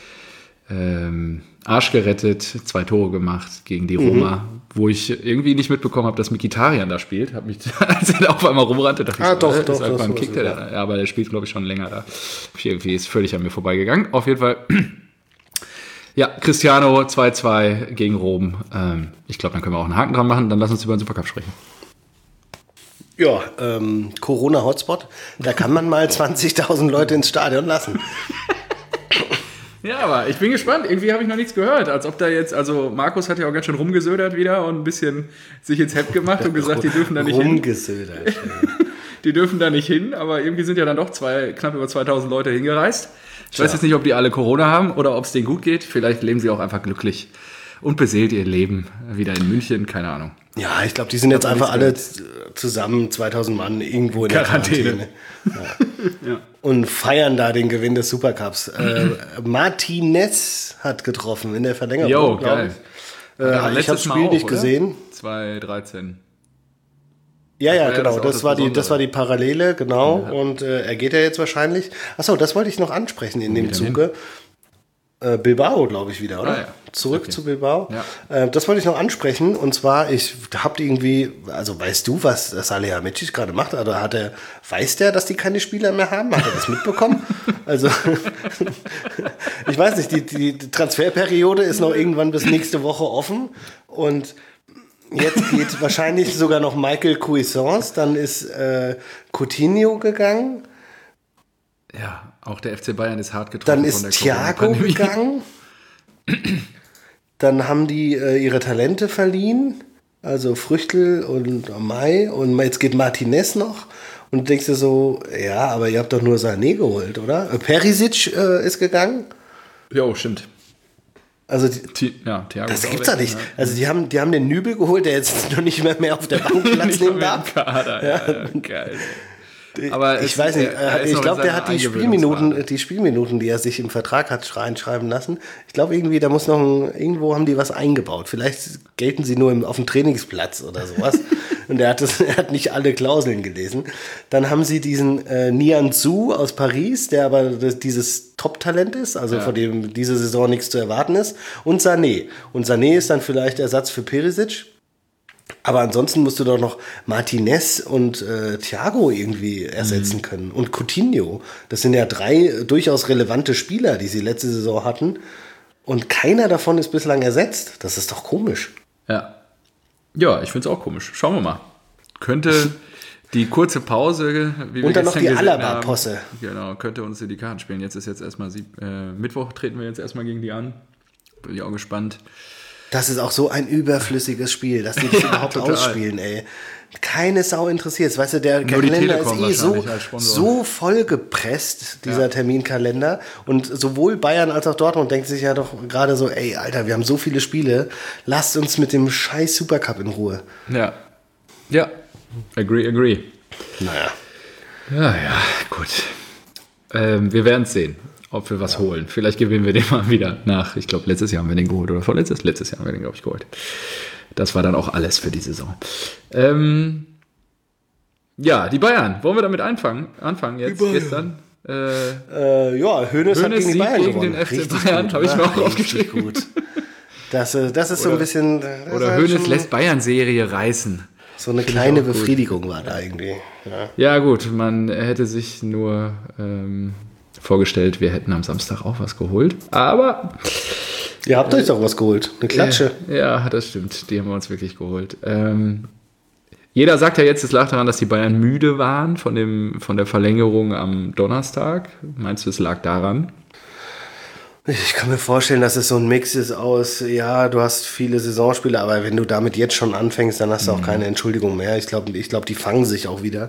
Arsch gerettet, 2 Tore gemacht gegen die Roma, wo ich irgendwie nicht mitbekommen habe, dass Mkhitaryan da spielt. Hab mich, als er da auf einmal rumrannte, dachte ich, doch, ist einfach ein Kick, ja, aber der spielt, glaube ich, schon länger da. Irgendwie ist völlig an mir vorbeigegangen. Auf jeden Fall, ja, Cristiano 2-2 gegen Rom. Ich glaube, dann können wir auch einen Haken dran machen. Dann lass uns über den Supercup sprechen. Ja, Corona-Hotspot, da kann man mal 20.000 Leute ins Stadion lassen. Ja, aber ich bin gespannt. Irgendwie habe ich noch nichts gehört. Als ob da jetzt, also Markus hat ja auch ganz schön rumgesödert wieder und ein bisschen sich ins Hemd gemacht und gesagt, die dürfen da nicht hin. Rumgesödert. Die dürfen da nicht hin, aber irgendwie sind ja dann doch knapp über 2.000 Leute hingereist. Ich weiß jetzt nicht, ob die alle Corona haben oder ob es denen gut geht. Vielleicht leben sie auch einfach glücklich und beseelt ihr Leben wieder in München, keine Ahnung. Ja, ich glaube, die sind jetzt einfach alle zusammen, 2.000 Mann, irgendwo in der Quarantäne. Ja. Und feiern da den Gewinn des Supercups. Martinez hat getroffen in der Verlängerung. Jo, geil. Ich habe das Spiel nicht gesehen. 2013. Ja, genau. Das war die Parallele, genau. Ja. Und er geht ja jetzt wahrscheinlich. Achso, das wollte ich noch ansprechen in dem Zuge. Bilbao, glaube ich, wieder, oder? Ah, ja. Zurück zu Bilbao. Ja. Das wollte ich noch ansprechen. Und zwar, ich habe irgendwie, also weißt du, was Salihamidzic gerade macht? Also weiß der, dass die keine Spieler mehr haben? Hat er das mitbekommen? Also, ich weiß nicht, die Transferperiode ist noch irgendwann bis nächste Woche offen. Und jetzt geht wahrscheinlich sogar noch Michael Cuisance. Dann ist Coutinho gegangen. Ja, auch der FC Bayern ist hart getroffen. Dann ist Thiago gegangen. Dann haben die ihre Talente verliehen. Also Früchtl und Mai. Und jetzt geht Martinez noch. Und du denkst dir so, ja, aber ihr habt doch nur Sané geholt, oder? Perisic ist gegangen. Jo, stimmt. Also Thiago das gibt's ja nicht. Also die haben den Nübel geholt, der jetzt noch nicht mehr auf der Bank Platz nehmen darf. Ja, geil. Aber ich weiß nicht, ich glaube, der hat die Spielminuten, die er sich im Vertrag hat reinschreiben lassen. Ich glaube irgendwie, da muss irgendwo haben die was eingebaut. Vielleicht gelten sie nur auf dem Trainingsplatz oder sowas. Und er hat nicht alle Klauseln gelesen. Dann haben sie diesen Nian Zhu aus Paris, der aber dieses Top-Talent ist, also von dem diese Saison nichts zu erwarten ist. Und Sané. Und Sané ist dann vielleicht Ersatz für Perisic. Aber ansonsten musst du doch noch Martinez und Thiago irgendwie ersetzen können. Und Coutinho. Das sind ja 3 durchaus relevante Spieler, die sie letzte Saison hatten. Und keiner davon ist bislang ersetzt. Das ist doch komisch. Ja. Ja, ich finde es auch komisch. Schauen wir mal. Könnte die kurze Pause, wie wir und dann noch die gesehen Alaba-Posse. Genau, könnte uns in die Karten spielen. Jetzt erstmal Mittwoch, treten wir jetzt erstmal gegen die an. Bin ich auch gespannt. Das ist auch so ein überflüssiges Spiel, dass die das überhaupt total. Ausspielen, ey. Keine Sau interessiert. Weißt du, der Nur die Kalender Telekom ist wahrscheinlich als Sponsor. so vollgepresst, dieser Terminkalender. Und sowohl Bayern als auch Dortmund denkt sich ja doch gerade so, ey, Alter, wir haben so viele Spiele, lasst uns mit dem scheiß Supercup in Ruhe. Ja. Ja. Agree. Naja. Ja, gut. Wir werden es sehen, ob wir was holen. Vielleicht gewinnen wir den mal wieder nach. Ich glaube, letztes Jahr haben wir den geholt oder vorletztes? Letztes Jahr haben wir den, glaube ich, geholt. Das war dann auch alles für die Saison. Ja, die Bayern. Wollen wir damit anfangen jetzt, gestern? Ja, Hoeneß hat gegen die Sieg Bayern gegen gewonnen. den FC Bayern, habe ich mir auch aufgeschrieben. Gut. Das ist so ein bisschen... Oder Hoeneß lässt Bayern-Serie reißen. So eine kleine Befriedigung war da irgendwie. Ja gut, man hätte sich nur vorgestellt, wir hätten am Samstag auch was geholt. Aber... Ihr habt euch doch was geholt. Eine Klatsche. Ja, das stimmt. Die haben wir uns wirklich geholt. Jeder sagt ja jetzt, es lag daran, dass die Bayern müde waren von der Verlängerung am Donnerstag. Meinst du, es lag daran? Ich kann mir vorstellen, dass es so ein Mix ist aus, ja, du hast viele Saisonspiele, aber wenn du damit jetzt schon anfängst, dann hast du auch keine Entschuldigung mehr. Ich glaube, die fangen sich auch wieder.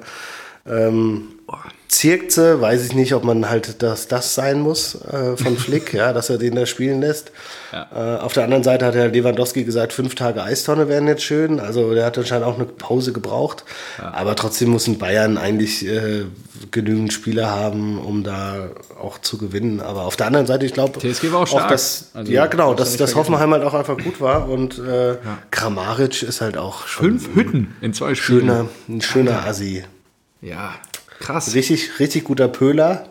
Zirkze, weiß ich nicht, ob man halt das sein muss von Flick, ja, dass er den da spielen lässt. Ja. Auf der anderen Seite hat der Lewandowski gesagt, 5 Tage Eistonne wären jetzt schön. Also der hat anscheinend auch eine Pause gebraucht. Ja. Aber trotzdem muss ein Bayern eigentlich genügend Spieler haben, um da auch zu gewinnen. Aber auf der anderen Seite, ich glaube, TSG war auch stark. Dass Hoffenheim halt auch einfach gut war. Und Kramaric ist halt auch schon 5 Hütten in 2 Spielen. Ein schöner Assi. Ja, krass. Richtig guter Pöhler.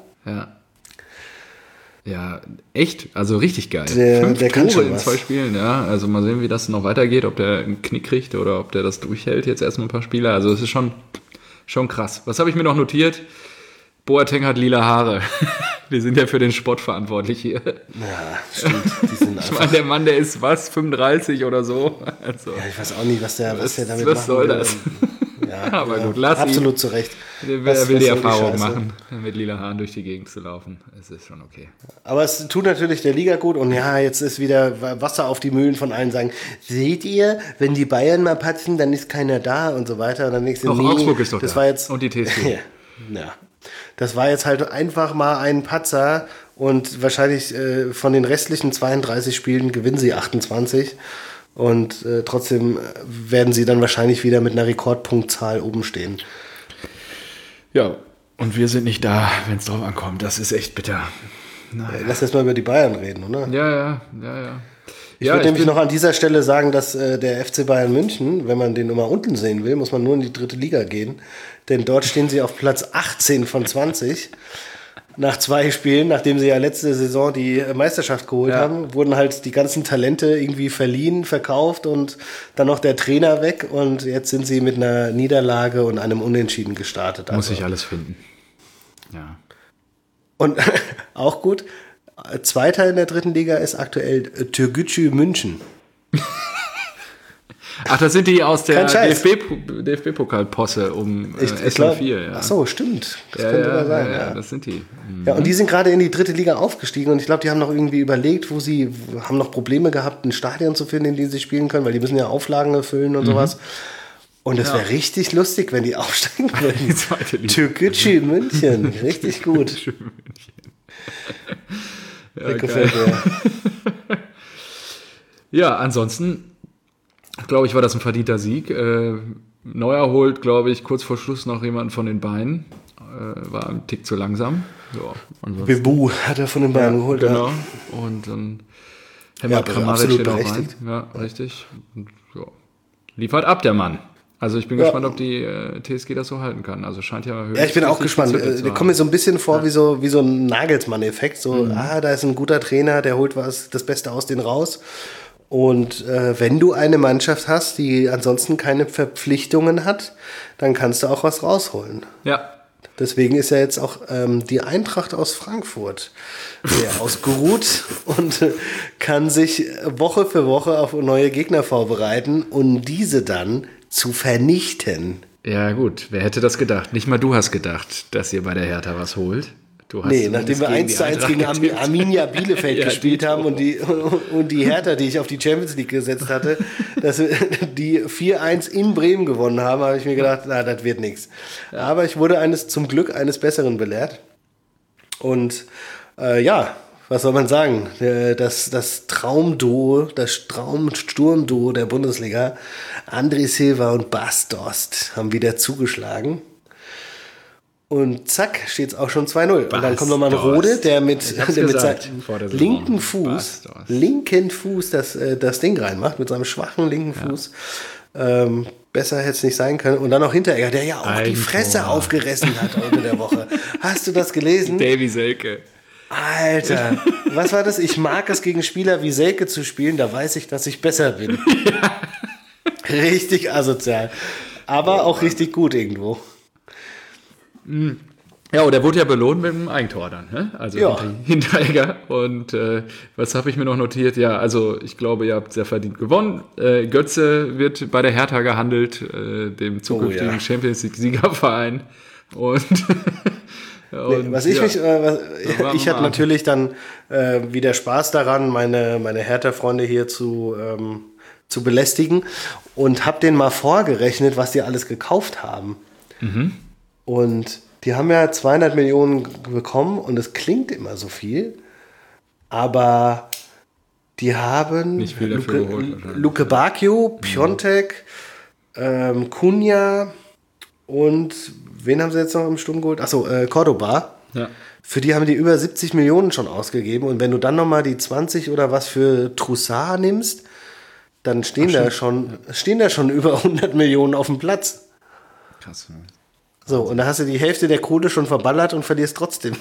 Ja, echt, also richtig geil. 5 Tore in 2 Spielen, ja. Also mal sehen, wie das noch weitergeht, ob der einen Knick kriegt oder ob der das durchhält, jetzt erstmal ein paar Spiele. Also es ist schon krass. Was habe ich mir noch notiert? Boateng hat lila Haare. Wir sind ja für den Sport verantwortlich hier. Ja, stimmt. Die sind ich meine, der Mann, der ist 35 oder so. Also, ja, ich weiß auch nicht, was der damit macht. Was soll das? Ja, aber gut, lass ihn. Absolut zu Recht. Er will die Erfahrung machen, mit lila Haaren durch die Gegend zu laufen. Es ist schon okay. Aber es tut natürlich der Liga gut. Und ja, jetzt ist wieder Wasser auf die Mühlen von allen sagen, seht ihr, wenn die Bayern mal patzen, dann ist keiner da und so weiter. Und dann denkst du, auch Augsburg ist doch das da. War jetzt, und die TSG. Ja. Das war jetzt halt einfach mal ein Patzer. Und wahrscheinlich von den restlichen 32 Spielen gewinnen sie 28. Und trotzdem werden sie dann wahrscheinlich wieder mit einer Rekordpunktzahl oben stehen. Ja, und wir sind nicht da, wenn es drauf ankommt. Das ist echt bitter. Naja. Lass jetzt mal über die Bayern reden, oder? Ja. Ich würde nämlich noch an dieser Stelle sagen, dass der FC Bayern München, wenn man den immer unten sehen will, muss man nur in die 3. Liga gehen. Denn dort stehen sie auf Platz 18 von 20. Nach 2 Spielen, nachdem sie ja letzte Saison die Meisterschaft geholt haben, wurden halt die ganzen Talente irgendwie verliehen, verkauft und dann noch der Trainer weg. Und jetzt sind sie mit einer Niederlage und einem Unentschieden gestartet. Muss ich alles finden. Ja. Und auch gut, Zweiter in der 3. Liga ist aktuell Türkgücü München. Ach, das sind die aus der DFB-Pokal-Posse um S04. Ja. Ach so, stimmt. Das könnte mal sein. Ja, das sind die. Mhm. Ja, und die sind gerade in die 3. Liga aufgestiegen und ich glaube, die haben noch irgendwie überlegt, haben noch Probleme gehabt, ein Stadion zu finden, in dem sie spielen können, weil die müssen ja Auflagen erfüllen und sowas. Und es wäre richtig lustig, wenn die aufsteigen würden. Türkgücü München, richtig gut. Ja, gefällt mir. Ja, ansonsten glaube ich, war das ein verdienter Sieg. Neuer holt, glaube ich, kurz vor Schluss noch jemanden von den Beinen. War ein Tick zu langsam. Ja, Bebu hat er von den Beinen geholt. Genau. Ja. Und dann hämmert Kramaric den auch rein. Ja, richtig. Und, liefert ab, der Mann. Also ich bin gespannt, ob die TSG das so halten kann. Also scheint ja höchst. Ja, ich bin auch gespannt. Der kommt mir so ein bisschen vor wie so ein Nagelsmann-Effekt. So, da ist ein guter Trainer, der holt das Beste aus denen raus. Und wenn du eine Mannschaft hast, die ansonsten keine Verpflichtungen hat, dann kannst du auch was rausholen. Ja. Deswegen ist ja jetzt auch die Eintracht aus Frankfurt sehr ausgeruht und kann sich Woche für Woche auf neue Gegner vorbereiten und diese dann zu vernichten. Ja gut, wer hätte das gedacht? Nicht mal du hast gedacht, dass ihr bei der Hertha was holt. Du hast Nee, nachdem wir 1:1 gegen Arminia Bielefeld Ja, gespielt haben und die Hertha, die ich auf die Champions League gesetzt hatte, dass wir die 4:1 in Bremen gewonnen haben, habe ich mir gedacht, na, das wird nichts. Aber ich wurde zum Glück eines Besseren belehrt. Und was soll man sagen? Das Traumduo, das Traumsturmduo der Bundesliga, André Silva und Bas Dost, haben wieder zugeschlagen. Und zack, steht es auch schon 2:0. Und dann kommt nochmal ein Rode, der mit seinem linken Fuß das Ding reinmacht, mit seinem schwachen linken Fuß. Besser hätte es nicht sein können. Und dann noch Hinteregger, der ja auch die Fresse aufgerissen hat unter der Woche. Hast du das gelesen? Davy Selke. Alter, was war das? Ich mag es, gegen Spieler wie Selke zu spielen, da weiß ich, dass ich besser bin. Ja. Richtig asozial. Aber auch richtig gut irgendwo. Ja, und er wurde ja belohnt mit dem Eigentor dann, ne? Also Hinteregger. Und was habe ich mir noch notiert? Ja, also ich glaube, ihr habt sehr verdient gewonnen. Götze wird bei der Hertha gehandelt, dem zukünftigen Champions League-Siegerverein. Und ich hatte natürlich dann wieder Spaß daran, meine Hertha-Freunde hier zu belästigen und habe denen mal vorgerechnet, was die alles gekauft haben. Mhm. Und die haben ja 200 Millionen bekommen und es klingt immer so viel, aber die haben nicht viel dafür geholt, Luke Bacchio, Piontek, Cunha und wen haben sie jetzt noch im Sturm geholt? Achso, Cordoba. Ja. Für die haben die über 70 Millionen schon ausgegeben und wenn du dann nochmal die 20 oder was für Troussard nimmst, dann stehen da schon über 100 Millionen auf dem Platz. Krass. Ne? So, und da hast du die Hälfte der Kohle schon verballert und verlierst trotzdem.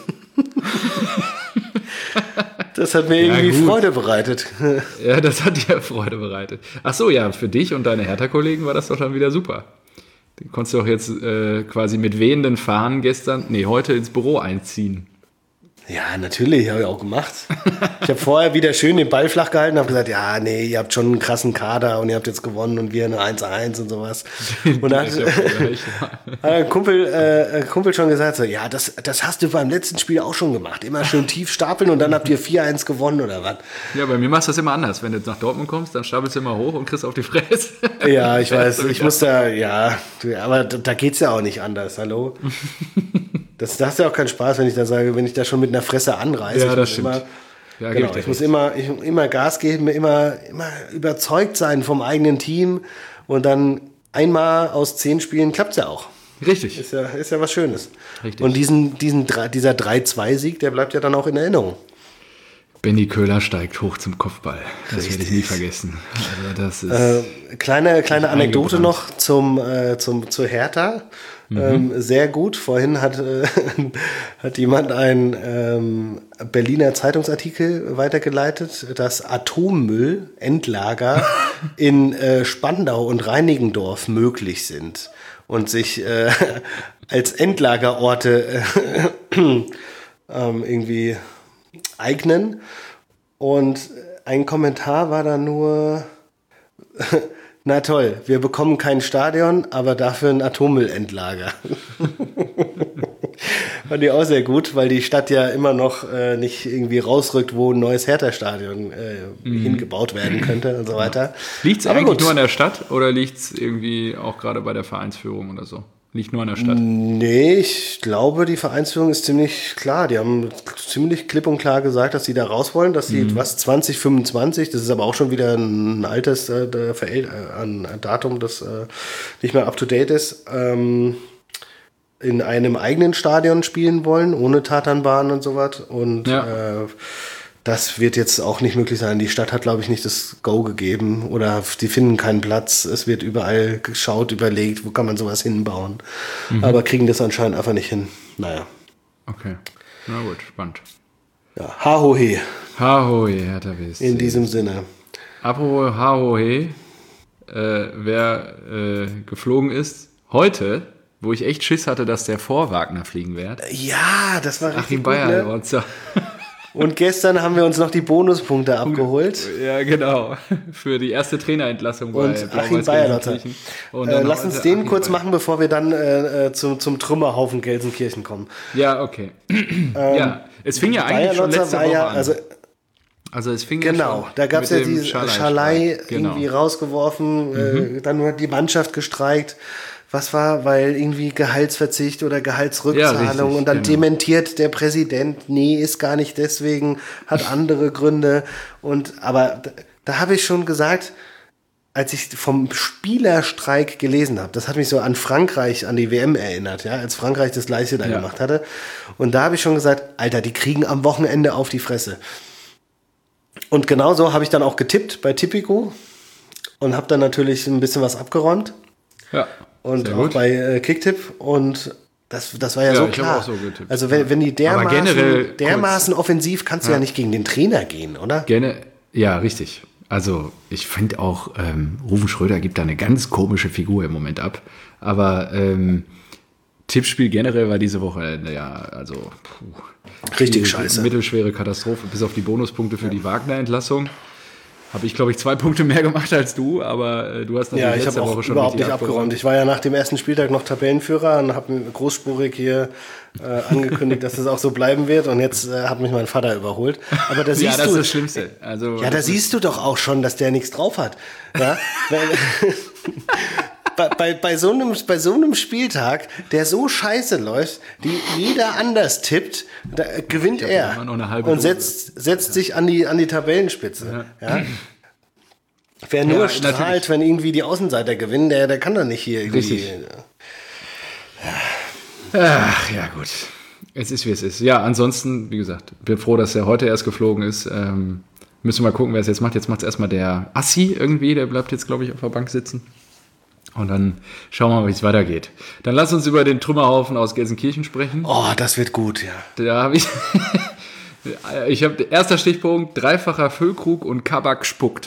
Das hat mir irgendwie Freude bereitet. Ja, das hat dir Freude bereitet. Ach so, ja, für dich und deine Hertha-Kollegen war das doch dann wieder super. Du konntest doch jetzt quasi mit wehenden Fahnen heute ins Büro einziehen. Ja, natürlich, habe ich auch gemacht. Ich habe vorher wieder schön den Ball flach gehalten und habe gesagt, ja, nee, ihr habt schon einen krassen Kader und ihr habt jetzt gewonnen und wir eine 1:1 und sowas. Und dann hat ein Kumpel schon gesagt, so, ja, das hast du beim letzten Spiel auch schon gemacht. Immer schön tief stapeln und dann habt ihr 4:1 gewonnen oder was? Ja, bei mir machst du das immer anders. Wenn du jetzt nach Dortmund kommst, dann stapelst du immer hoch und kriegst auf die Fresse. Ja, ich weiß, ich muss aber da geht's ja auch nicht anders, hallo? Das ist ja auch keinen Spaß, wenn ich da sage, wenn ich da schon mit einer Fresse anreise. Ja, das stimmt. Ich muss immer Gas geben, immer überzeugt sein vom eigenen Team und dann einmal aus 10 Spielen klappt es ja auch. Richtig. Ist ja was Schönes. Richtig. Und dieser 3:2-Sieg, der bleibt ja dann auch in Erinnerung. Benny Köhler steigt hoch zum Kopfball. Das werde ich nie vergessen. Also das ist kleine Anekdote noch zur Hertha. Sehr gut. Vorhin hat jemand einen Berliner Zeitungsartikel weitergeleitet, dass Atommüll-Endlager in Spandau und Reinickendorf möglich sind und sich als Endlagerorte irgendwie eignen. Und ein Kommentar war da nur: Na toll, wir bekommen kein Stadion, aber dafür ein Atommüllendlager. Fand ich auch sehr gut, weil die Stadt ja immer noch nicht irgendwie rausrückt, wo ein neues Hertha-Stadion hingebaut werden könnte und so weiter. Liegt es eigentlich nur an der Stadt oder liegt es irgendwie auch gerade bei der Vereinsführung oder so? Liegt nur an der Stadt? Nee, ich glaube, die Vereinsführung ist ziemlich klar. Die haben ziemlich klipp und klar gesagt, dass sie da raus wollen, dass sie 2025, das ist aber auch schon wieder ein altes ein Datum, das nicht mehr up to date ist, in einem eigenen Stadion spielen wollen, ohne Tatanbahn und sowas. Und das wird jetzt auch nicht möglich sein. Die Stadt hat, glaube ich, nicht das Go gegeben oder die finden keinen Platz. Es wird überall geschaut, überlegt, wo kann man sowas hinbauen. Aber kriegen das anscheinend einfach nicht hin. Naja. Okay. Na gut, spannend. Ja, Hahohe. Hahohe, Hertha BSC. In diesem Sinne. apropos Hahohe, wer geflogen ist, heute, wo ich echt Schiss hatte, dass der vor Wagner fliegen wird. Ja, das war richtig Achim gut, Bayer, ne? Und gestern haben wir uns noch die Bonuspunkte abgeholt. Ja, genau. Für die erste Trainerentlassung und bei Achim Bayerlotter. Lass uns den kurz Bayer. machen, bevor wir dann zum Trümmerhaufen Gelsenkirchen kommen. Ja, okay. Ja, es fing ja eigentlich schon letzte Woche an. Also es fing ja Genau, schon da gab es ja mit dem die Schalai irgendwie rausgeworfen, dann hat die Mannschaft gestreikt. Was war, weil irgendwie Gehaltsverzicht oder Gehaltsrückzahlung Ja, richtig, und dann genau. dementiert der Präsident, nee, ist gar nicht deswegen, hat andere Gründe. Aber da habe ich schon gesagt, als ich vom Spielerstreik gelesen habe, das hat mich so an Frankreich, an die WM erinnert, ja, als Frankreich das Gleiche da gemacht hatte. Und da habe ich schon gesagt, Alter, die kriegen am Wochenende auf die Fresse. Und genauso habe ich dann auch getippt bei Tipico und habe dann natürlich ein bisschen was abgeräumt. Ja. Und sehr auch gut. bei Kicktipp und das war ja so ich klar. habe auch so getippt. Also wenn die Aber generell dermaßen offensiv, kannst du ja nicht gegen den Trainer gehen, oder? Ja, richtig. Also ich finde auch, Ruven Schröder gibt da eine ganz komische Figur im Moment ab. Aber Tippspiel generell war diese Woche, Richtig scheiße. Mittelschwere Katastrophe, bis auf die Bonuspunkte für die Wagner-Entlassung. Habe ich, glaube ich, 2 Punkte mehr gemacht als du, aber du hast natürlich Ja, ich letzte habe auch Woche schon überhaupt richtig nicht abgeräumt. Ich war ja nach dem ersten Spieltag noch Tabellenführer und habe großspurig hier angekündigt, dass es auch so bleiben wird. Und jetzt hat mich mein Vater überholt. Aber da siehst Ja, das ist du, das Schlimmste. Also, ja, da siehst du doch auch schon, dass der nichts drauf hat. Ja? Bei so einem Spieltag, der so scheiße läuft, die jeder anders tippt, da gewinnt er immer noch eine halbe und Dose. setzt sich an die Tabellenspitze. Ja? Wer nur strahlt, natürlich. wenn irgendwie die Außenseiter gewinnen, der kann doch nicht hier irgendwie. Richtig. Ach, ja gut. Es ist, wie es ist. Ja, ansonsten, wie gesagt, bin froh, dass er heute erst geflogen ist. Müssen wir mal gucken, wer es jetzt macht. Jetzt macht es erstmal der Assi irgendwie. Der bleibt jetzt, glaube ich, auf der Bank sitzen. Und dann schauen wir mal, wie es weitergeht. Dann lass uns über den Trümmerhaufen aus Gelsenkirchen sprechen. Oh, das wird gut, ja. Da habe ich habe erster Stichpunkt, dreifacher Füllkrug und Kabak spuckt.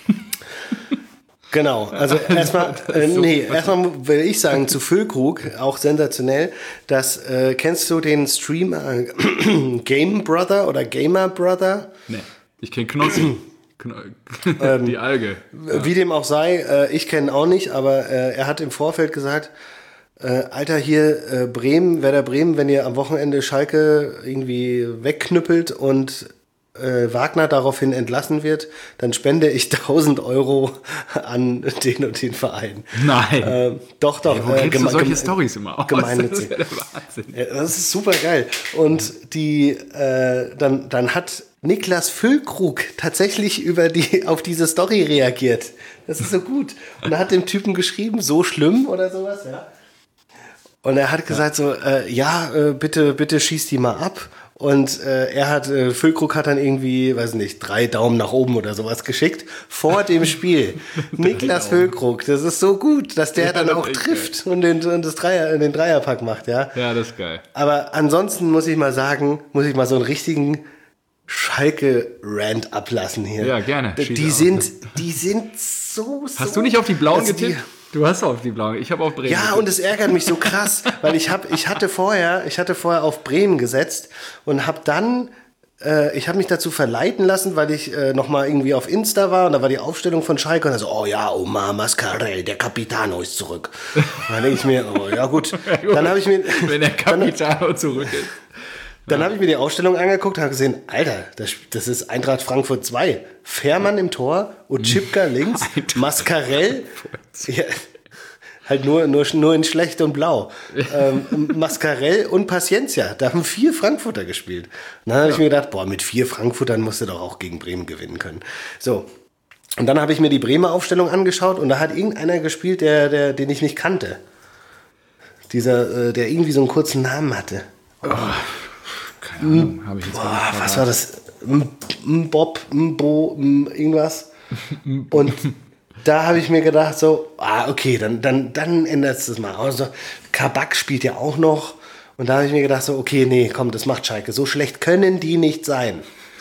Genau, also erstmal will ich sagen zu Füllkrug, auch sensationell, kennst du den Streamer Game Brother oder Gamer Brother? Nee, ich kenne Knossi. Die Alge. Wie dem auch sei, ich kenne ihn auch nicht, aber er hat im Vorfeld gesagt, Alter, hier Werder Bremen, wenn ihr am Wochenende Schalke irgendwie wegknüppelt und Wagner daraufhin entlassen wird, dann spende ich 1.000 Euro an den und den Verein. Nein. Doch. Wo kriegst du solche Storys immer aus? Gemeinnützig. Das wäre der Wahnsinn. Ja, das ist super geil. Und dann hat Niklas Füllkrug tatsächlich auf diese Story reagiert. Das ist so gut. Und er hat dem Typen geschrieben, so schlimm oder sowas, ja. Und er hat gesagt bitte schieß die mal ab. Und Füllkrug hat dann irgendwie, weiß nicht, 3 Daumen nach oben oder sowas geschickt vor dem Spiel. Niklas Füllkrug, das ist so gut, dass der dann auch trifft und den Dreierpack macht, ja. Ja, das ist geil. Aber ansonsten muss ich mal so einen richtigen Schalke-Rant ablassen hier. Ja, gerne. Die sind so. Hast du nicht auf die Blauen also getippt? Du hast auf die Blauen. Ich habe auf Bremen. Ja, getippt. und es ärgert mich so krass, weil ich hatte vorher auf Bremen gesetzt und habe dann ich habe mich dazu verleiten lassen, weil ich nochmal irgendwie auf Insta war und da war die Aufstellung von Schalke und dann so, Omar Mascarell, der Capitano ist zurück. Und dann denke ich mir, oh ja gut. Dann habe ich mir, wenn der Capitano zurück ist. Dann habe ich mir die Ausstellung angeguckt und habe gesehen, Alter, das ist Eintracht Frankfurt 2. Fährmann im Tor, Otschipka links, Mascarell, ja, halt nur in schlecht und blau. Mascarell und Paciencia, da haben 4 Frankfurter gespielt. Und dann habe ich mir gedacht, mit 4 Frankfurtern musst du doch auch gegen Bremen gewinnen können. So, und dann habe ich mir die Bremer Aufstellung angeschaut und da hat irgendeiner gespielt, den ich nicht kannte. Der irgendwie so einen kurzen Namen hatte. Keine Ahnung, habe ich jetzt gar nicht was war das? Bob, irgendwas. Und da habe ich mir gedacht, so, okay, dann ändert es das mal. Also, Kabak spielt ja auch noch. Und da habe ich mir gedacht, so, okay, nee, komm, das macht Schalke. So schlecht können die nicht sein.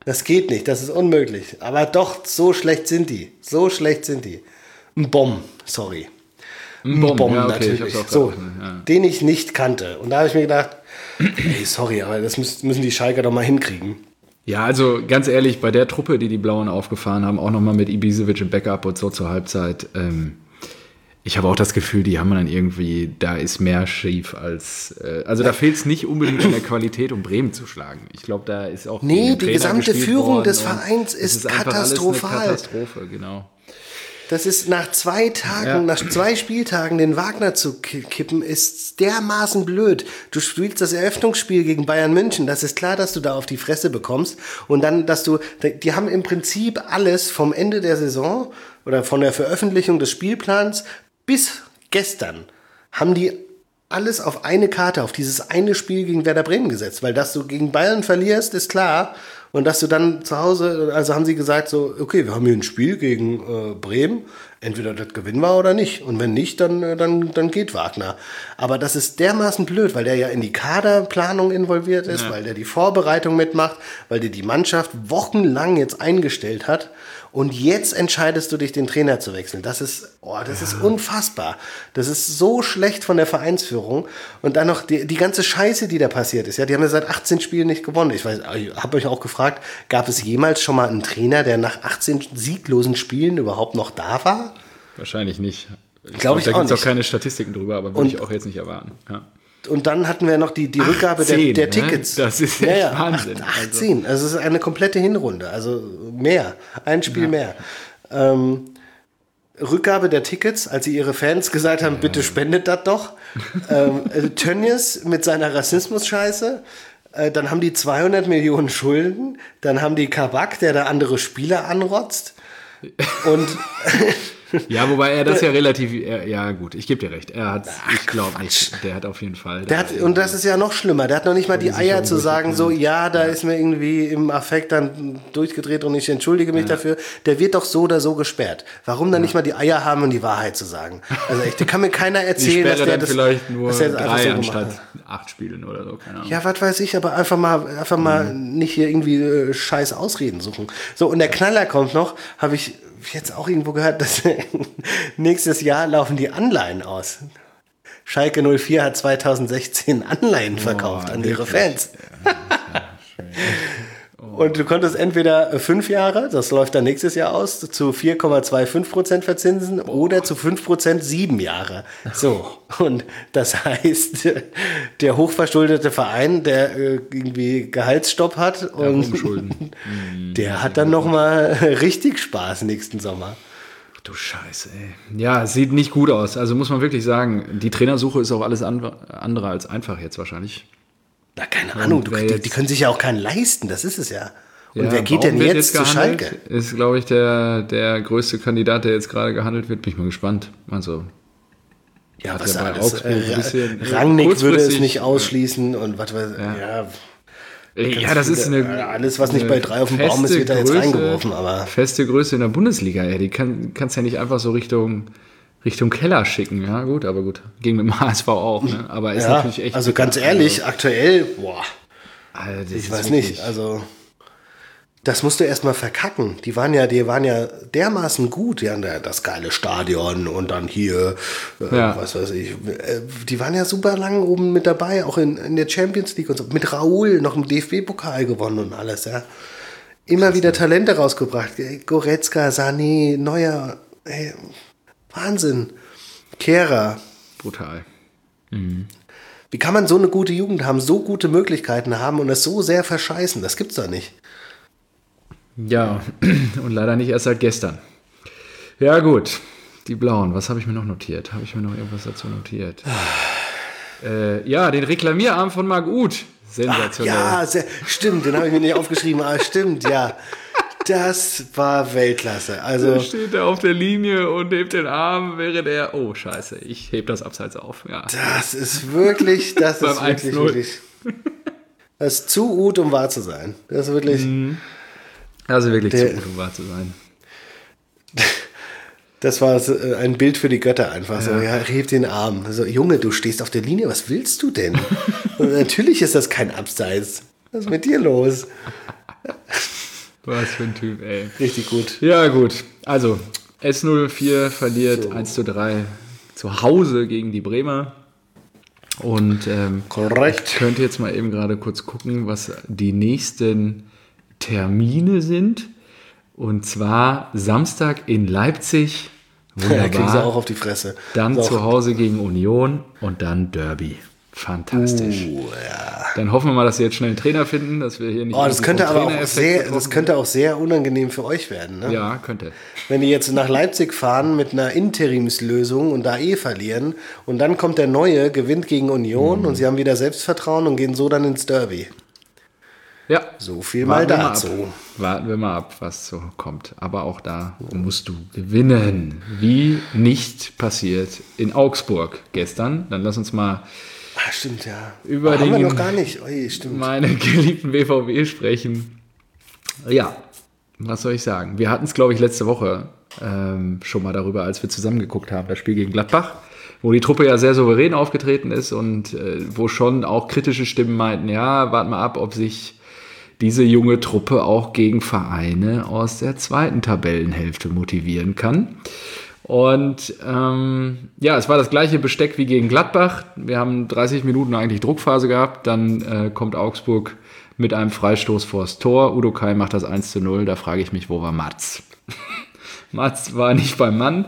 Das geht nicht, das ist unmöglich. Aber doch, so schlecht sind die. So schlecht sind die. Ein Bomb, sorry. Ein Bomb, ja, okay, natürlich. ich hab's auch So, verstanden, ja. den ich nicht kannte. Und da habe ich mir gedacht, ey, sorry, aber das müssen die Schalker doch mal hinkriegen. Ja, also ganz ehrlich, bei der Truppe, die Blauen aufgefahren haben, auch nochmal mit Ibisevic im Backup und so zur Halbzeit, ich habe auch das Gefühl, die haben dann irgendwie, da ist mehr schief als, also da fehlt es nicht unbedingt an der Qualität, um Bremen zu schlagen. Ich glaube, da ist auch Nee, die gesamte Führung des Vereins ist katastrophal. Alles eine Katastrophe, genau. Das ist nach 2 Tagen, nach 2 Spieltagen den Wagner zu kippen, ist dermaßen blöd. Du spielst das Eröffnungsspiel gegen Bayern München. Das ist klar, dass du da auf die Fresse bekommst. Und dann, die haben im Prinzip alles vom Ende der Saison oder von der Veröffentlichung des Spielplans bis gestern haben die alles auf eine Karte, auf dieses eine Spiel gegen Werder Bremen gesetzt. Weil dass du gegen Bayern verlierst, ist klar. Und dass du dann zu Hause, also haben sie gesagt so, okay, wir haben hier ein Spiel gegen Bremen, entweder das gewinnen wir oder nicht. Und wenn nicht, dann geht Wagner. Aber das ist dermaßen blöd, weil der ja in die Kaderplanung involviert ist, weil der die Vorbereitung mitmacht, weil der die Mannschaft wochenlang jetzt eingestellt hat. Und jetzt entscheidest du dich, den Trainer zu wechseln. Das ist unfassbar. Das ist so schlecht von der Vereinsführung. Und dann noch die ganze Scheiße, die da passiert ist. Ja, die haben ja seit 18 Spielen nicht gewonnen. Ich habe euch auch gefragt, gab es jemals schon mal einen Trainer, der nach 18 sieglosen Spielen überhaupt noch da war? Wahrscheinlich nicht. Glaube ich da auch gibt es nicht. auch keine Statistiken drüber, aber würde ich auch jetzt nicht erwarten. Ja. Und dann hatten wir noch die Rückgabe der Tickets. Das ist echt Wahnsinn. 18, also es ist eine komplette Hinrunde, also mehr, ein Spiel mehr. Rückgabe der Tickets, als sie ihre Fans gesagt haben, bitte spendet das doch. Tönnies mit seiner Rassismus-Scheiße. Dann haben die 200 Millionen Schulden. Dann haben die Kabak, der da andere Spieler anrotzt. Und ja, wobei er das ja relativ, ja gut, ich gebe dir recht, ich glaube nicht, der hat auf jeden Fall. Und das ist ja noch schlimmer, der hat noch nicht mal die Eier zu sagen, so, ja, da ist mir irgendwie im Affekt dann durchgedreht und ich entschuldige mich dafür. Der wird doch so oder so gesperrt. Warum dann nicht mal die Eier haben und die Wahrheit zu sagen? Also echt, da kann mir keiner erzählen, dass der das vielleicht nur 3 anstatt 8 hat. Spielen oder so, keine Ahnung. Ja, was weiß ich, aber einfach mal nicht hier irgendwie scheiß Ausreden suchen. So, und der Knaller kommt noch, habe ich jetzt auch irgendwo gehört, dass nächstes Jahr laufen die Anleihen aus. Schalke 04 hat 2016 Anleihen verkauft an ihre Fans. Und du konntest entweder 5 Jahre, das läuft dann nächstes Jahr aus, zu 4,25% verzinsen oder zu 5% 7 Jahre. So, und das heißt, der hochverschuldete Verein, der irgendwie Gehaltsstopp hat, und der hat dann nochmal richtig Spaß nächsten Sommer. Du Scheiße, ey. Ja, es sieht nicht gut aus. Also muss man wirklich sagen, die Trainersuche ist auch alles andere als einfach jetzt wahrscheinlich. Na, keine Ahnung, die können sich ja auch keinen leisten, das ist es ja. Und ja, wer geht denn jetzt zu Schalke? Ist, glaube ich, der größte Kandidat, der jetzt gerade gehandelt wird. Bin ich mal gespannt. Also, ja, was ja Rangnick würde es nicht ausschließen und was weiß ja, das ist alles, was nicht bei 3 auf dem Baum ist, wird da jetzt reingeworfen. Aber feste Größe in der Bundesliga, die kannst ja nicht einfach so Richtung Keller schicken. Ja, gut, aber gut. Ging mit dem HSV auch, ne? Aber ist natürlich echt. Also ganz ehrlich, aktuell, Alter, ich weiß nicht, also das musst du erstmal verkacken. Die waren ja dermaßen gut, die haben das geile Stadion und dann hier, was weiß ich. Die waren ja super lang oben mit dabei, auch in der Champions League und so. Mit Raoul noch einen DFB-Pokal gewonnen und alles, ja. Immer wieder Talente rausgebracht. Goretzka, Sané, Neuer, ey, Wahnsinn. Kehrer. Brutal. Wie kann man so eine gute Jugend haben, so gute Möglichkeiten haben und es so sehr verscheißen? Das gibt's doch nicht. Ja, und leider nicht erst seit gestern. Ja gut, die Blauen, was habe ich mir noch notiert? Habe ich mir noch irgendwas dazu notiert? Ja, den Reklamierarm von Marc Uth. Sensationell. Stimmt, den habe ich mir nicht aufgeschrieben, aber stimmt, ja. Das war Weltklasse. Also, da steht er auf der Linie und hebt den Arm, während er, oh scheiße, ich heb das abseits auf. Ja. Das ist wirklich, wirklich. Das ist zu gut, um wahr zu sein. Das ist wirklich... Also wirklich zu gut, um wahr zu sein. Das war ein Bild für die Götter einfach. So, heb den Arm. So, Junge, du stehst auf der Linie, was willst du denn? Und natürlich ist das kein Abseits. Was ist mit dir los? Was für ein Typ, ey. Richtig gut. Ja, gut. Also, S04 verliert 1:3 zu Hause gegen die Bremer. Und Korrekt. ich könnte jetzt mal eben gerade kurz gucken, was die nächsten Termine sind. Und zwar Samstag in Leipzig. Da kriegen sie Wunderbar. auch auf die Fresse. Dann So. zu Hause gegen Union und dann Derby. Fantastisch. Ja. Dann hoffen wir mal, dass sie jetzt schnell einen Trainer finden, dass wir hier nicht. Oh, das könnte vom aber auch Trainereffekt sehr, betroffen das könnte auch sehr unangenehm für euch werden. Ne? Ja, könnte. Wenn die jetzt nach Leipzig fahren mit einer Interimslösung und da verlieren und dann kommt der Neue, gewinnt gegen Union und sie haben wieder Selbstvertrauen und gehen so dann ins Derby. Ja. So viel mal dazu. Warten wir mal ab, was so kommt. Aber auch da musst du gewinnen. Wie nicht passiert in Augsburg gestern. Dann lass uns mal Ah, stimmt, ja. über haben wir den- noch gar nicht. Ui, stimmt. meine geliebten BVB sprechen. Ja, was soll ich sagen? Wir hatten es, glaube ich, letzte Woche schon mal darüber, als wir zusammen geguckt haben, das Spiel gegen Gladbach, wo die Truppe ja sehr souverän aufgetreten ist und wo schon auch kritische Stimmen meinten, ja, warten mal ab, ob sich diese junge Truppe auch gegen Vereine aus der zweiten Tabellenhälfte motivieren kann. Und ja, es war das gleiche Besteck wie gegen Gladbach. Wir haben 30 Minuten eigentlich Druckphase gehabt. Dann kommt Augsburg mit einem Freistoß vors Tor. Udo Kai macht das 1:0. Da frage ich mich, wo war Mats? Mats war nicht beim Mann.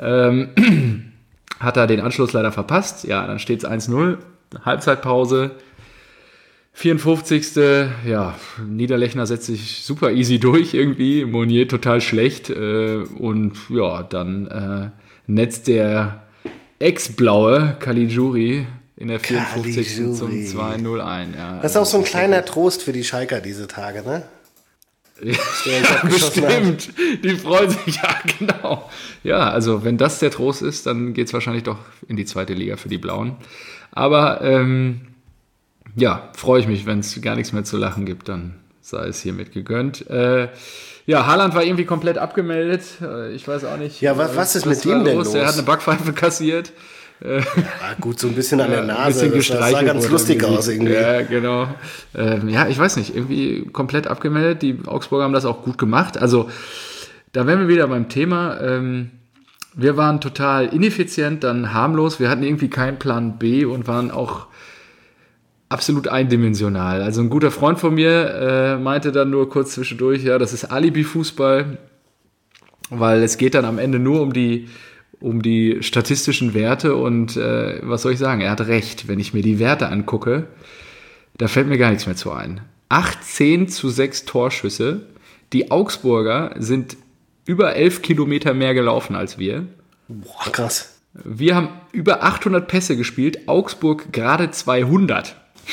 Hat er den Anschluss leider verpasst. Ja, dann steht es 1:0. Halbzeitpause. 54. Ja, Niederlechner setzt sich super easy durch irgendwie, Monier total schlecht und ja, dann netzt der Ex-Blaue Caligiuri in der 54. zum Caligiuri. 2:0 ein. Ja, Das ist auch so ein kleiner Trost für die Schalker diese Tage, ne? ja, abgeschossen hat. bestimmt. Die freuen sich, ja, genau. Ja, also wenn das der Trost ist, dann geht es wahrscheinlich doch in die zweite Liga für die Blauen. Aber ja, freue ich mich, wenn es gar nichts mehr zu lachen gibt, dann sei es hiermit gegönnt. Ja, Haaland war irgendwie komplett abgemeldet. Ich weiß auch nicht. Ja, was ist mit war dem denn los? Er hat eine Backpfeife kassiert. Ah, gut, so ein bisschen an der Ein Nase. bisschen Das sah ganz wurde lustig irgendwie. aus irgendwie. Ja, genau. Ja, ich weiß nicht, irgendwie komplett abgemeldet. Die Augsburger haben das auch gut gemacht. Also, da wären wir wieder beim Thema. Wir waren total ineffizient, dann harmlos. Wir hatten irgendwie keinen Plan B und waren auch absolut eindimensional. Also ein guter Freund von mir meinte dann nur kurz zwischendurch, ja, das ist Alibi-Fußball, weil es geht dann am Ende nur um die statistischen Werte und was soll ich sagen, er hat recht. Wenn ich mir die Werte angucke, da fällt mir gar nichts mehr zu ein. 18:6 Torschüsse. Die Augsburger sind über 11 Kilometer mehr gelaufen als wir. Boah, krass. Wir haben über 800 Pässe gespielt, Augsburg gerade 200.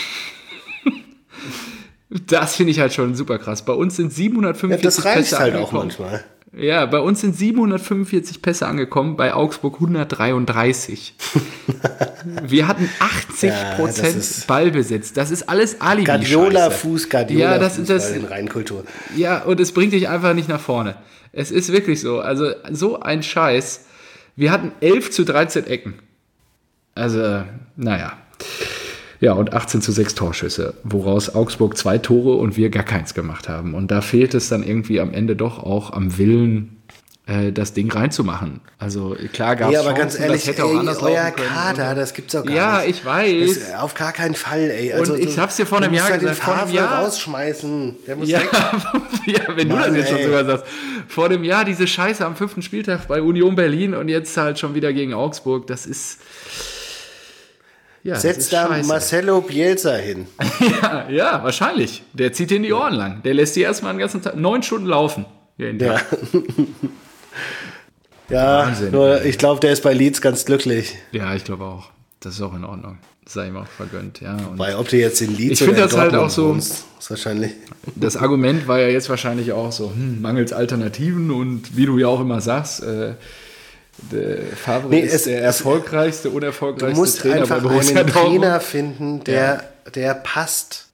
Das finde ich halt schon super krass. Bei uns sind Ja, 745 das reicht Pässe halt auch angekommen. manchmal. Ja, bei uns sind 745 Pässe angekommen, bei Augsburg 133. Wir hatten 80% Ja, das ist- Ballbesitz. Das ist alles Alibi. Guardiola-Fuß, Ja, das- Guardiola-Fußball in Reinkultur. Ja, und es bringt dich einfach nicht nach vorne. Es ist wirklich so. Also so ein Scheiß. Wir hatten 11:13 Ecken. Also, naja. Ja, und 18:6 Torschüsse, woraus Augsburg 2 Tore und wir gar keins gemacht haben. Und da fehlt es dann irgendwie am Ende doch auch am Willen, das Ding reinzumachen. Also klar gab es Ja, aber Chancen, ganz ehrlich, das hätte auch anders euer laufen können. Kader, das gibt's doch gar Ja, nicht. ich weiß. Das, auf gar keinen Fall, ey. Und ich hab's dir vor einem du musst Jahr ja den gesagt, vor einem Favre Jahr- rausschmeißen. Der muss Ja, weg. ja, wenn du Mann, das jetzt schon ey. sogar sagst. Vor dem Jahr diese Scheiße am 5. Spieltag bei Union Berlin und jetzt halt schon wieder gegen Augsburg. Das ist... Ja, das Setz ist da scheiße. Marcelo Bielsa hin. Ja, wahrscheinlich. Der zieht dir in die Ohren lang. Der lässt die erstmal den ganzen Tag 9 Stunden laufen. Jeden Ja. Tag. Ja, Wahnsinn. nur ich glaube, der ist bei Leeds ganz glücklich. Ja, ich glaube auch. Das ist auch in Ordnung. Das sei ihm auch vergönnt. Ja, und Weil ob du jetzt in Leeds Ich find oder in das halt Dortmund auch so- wohnst, ist wahrscheinlich... das Argument war ja jetzt wahrscheinlich auch so, mangels Alternativen und wie du ja auch immer sagst, der Favre Nee, ist der erfolgreichste, Du unerfolgreichste musst Trainer einfach bei Borussia einen Dortmund. Trainer finden, der passt.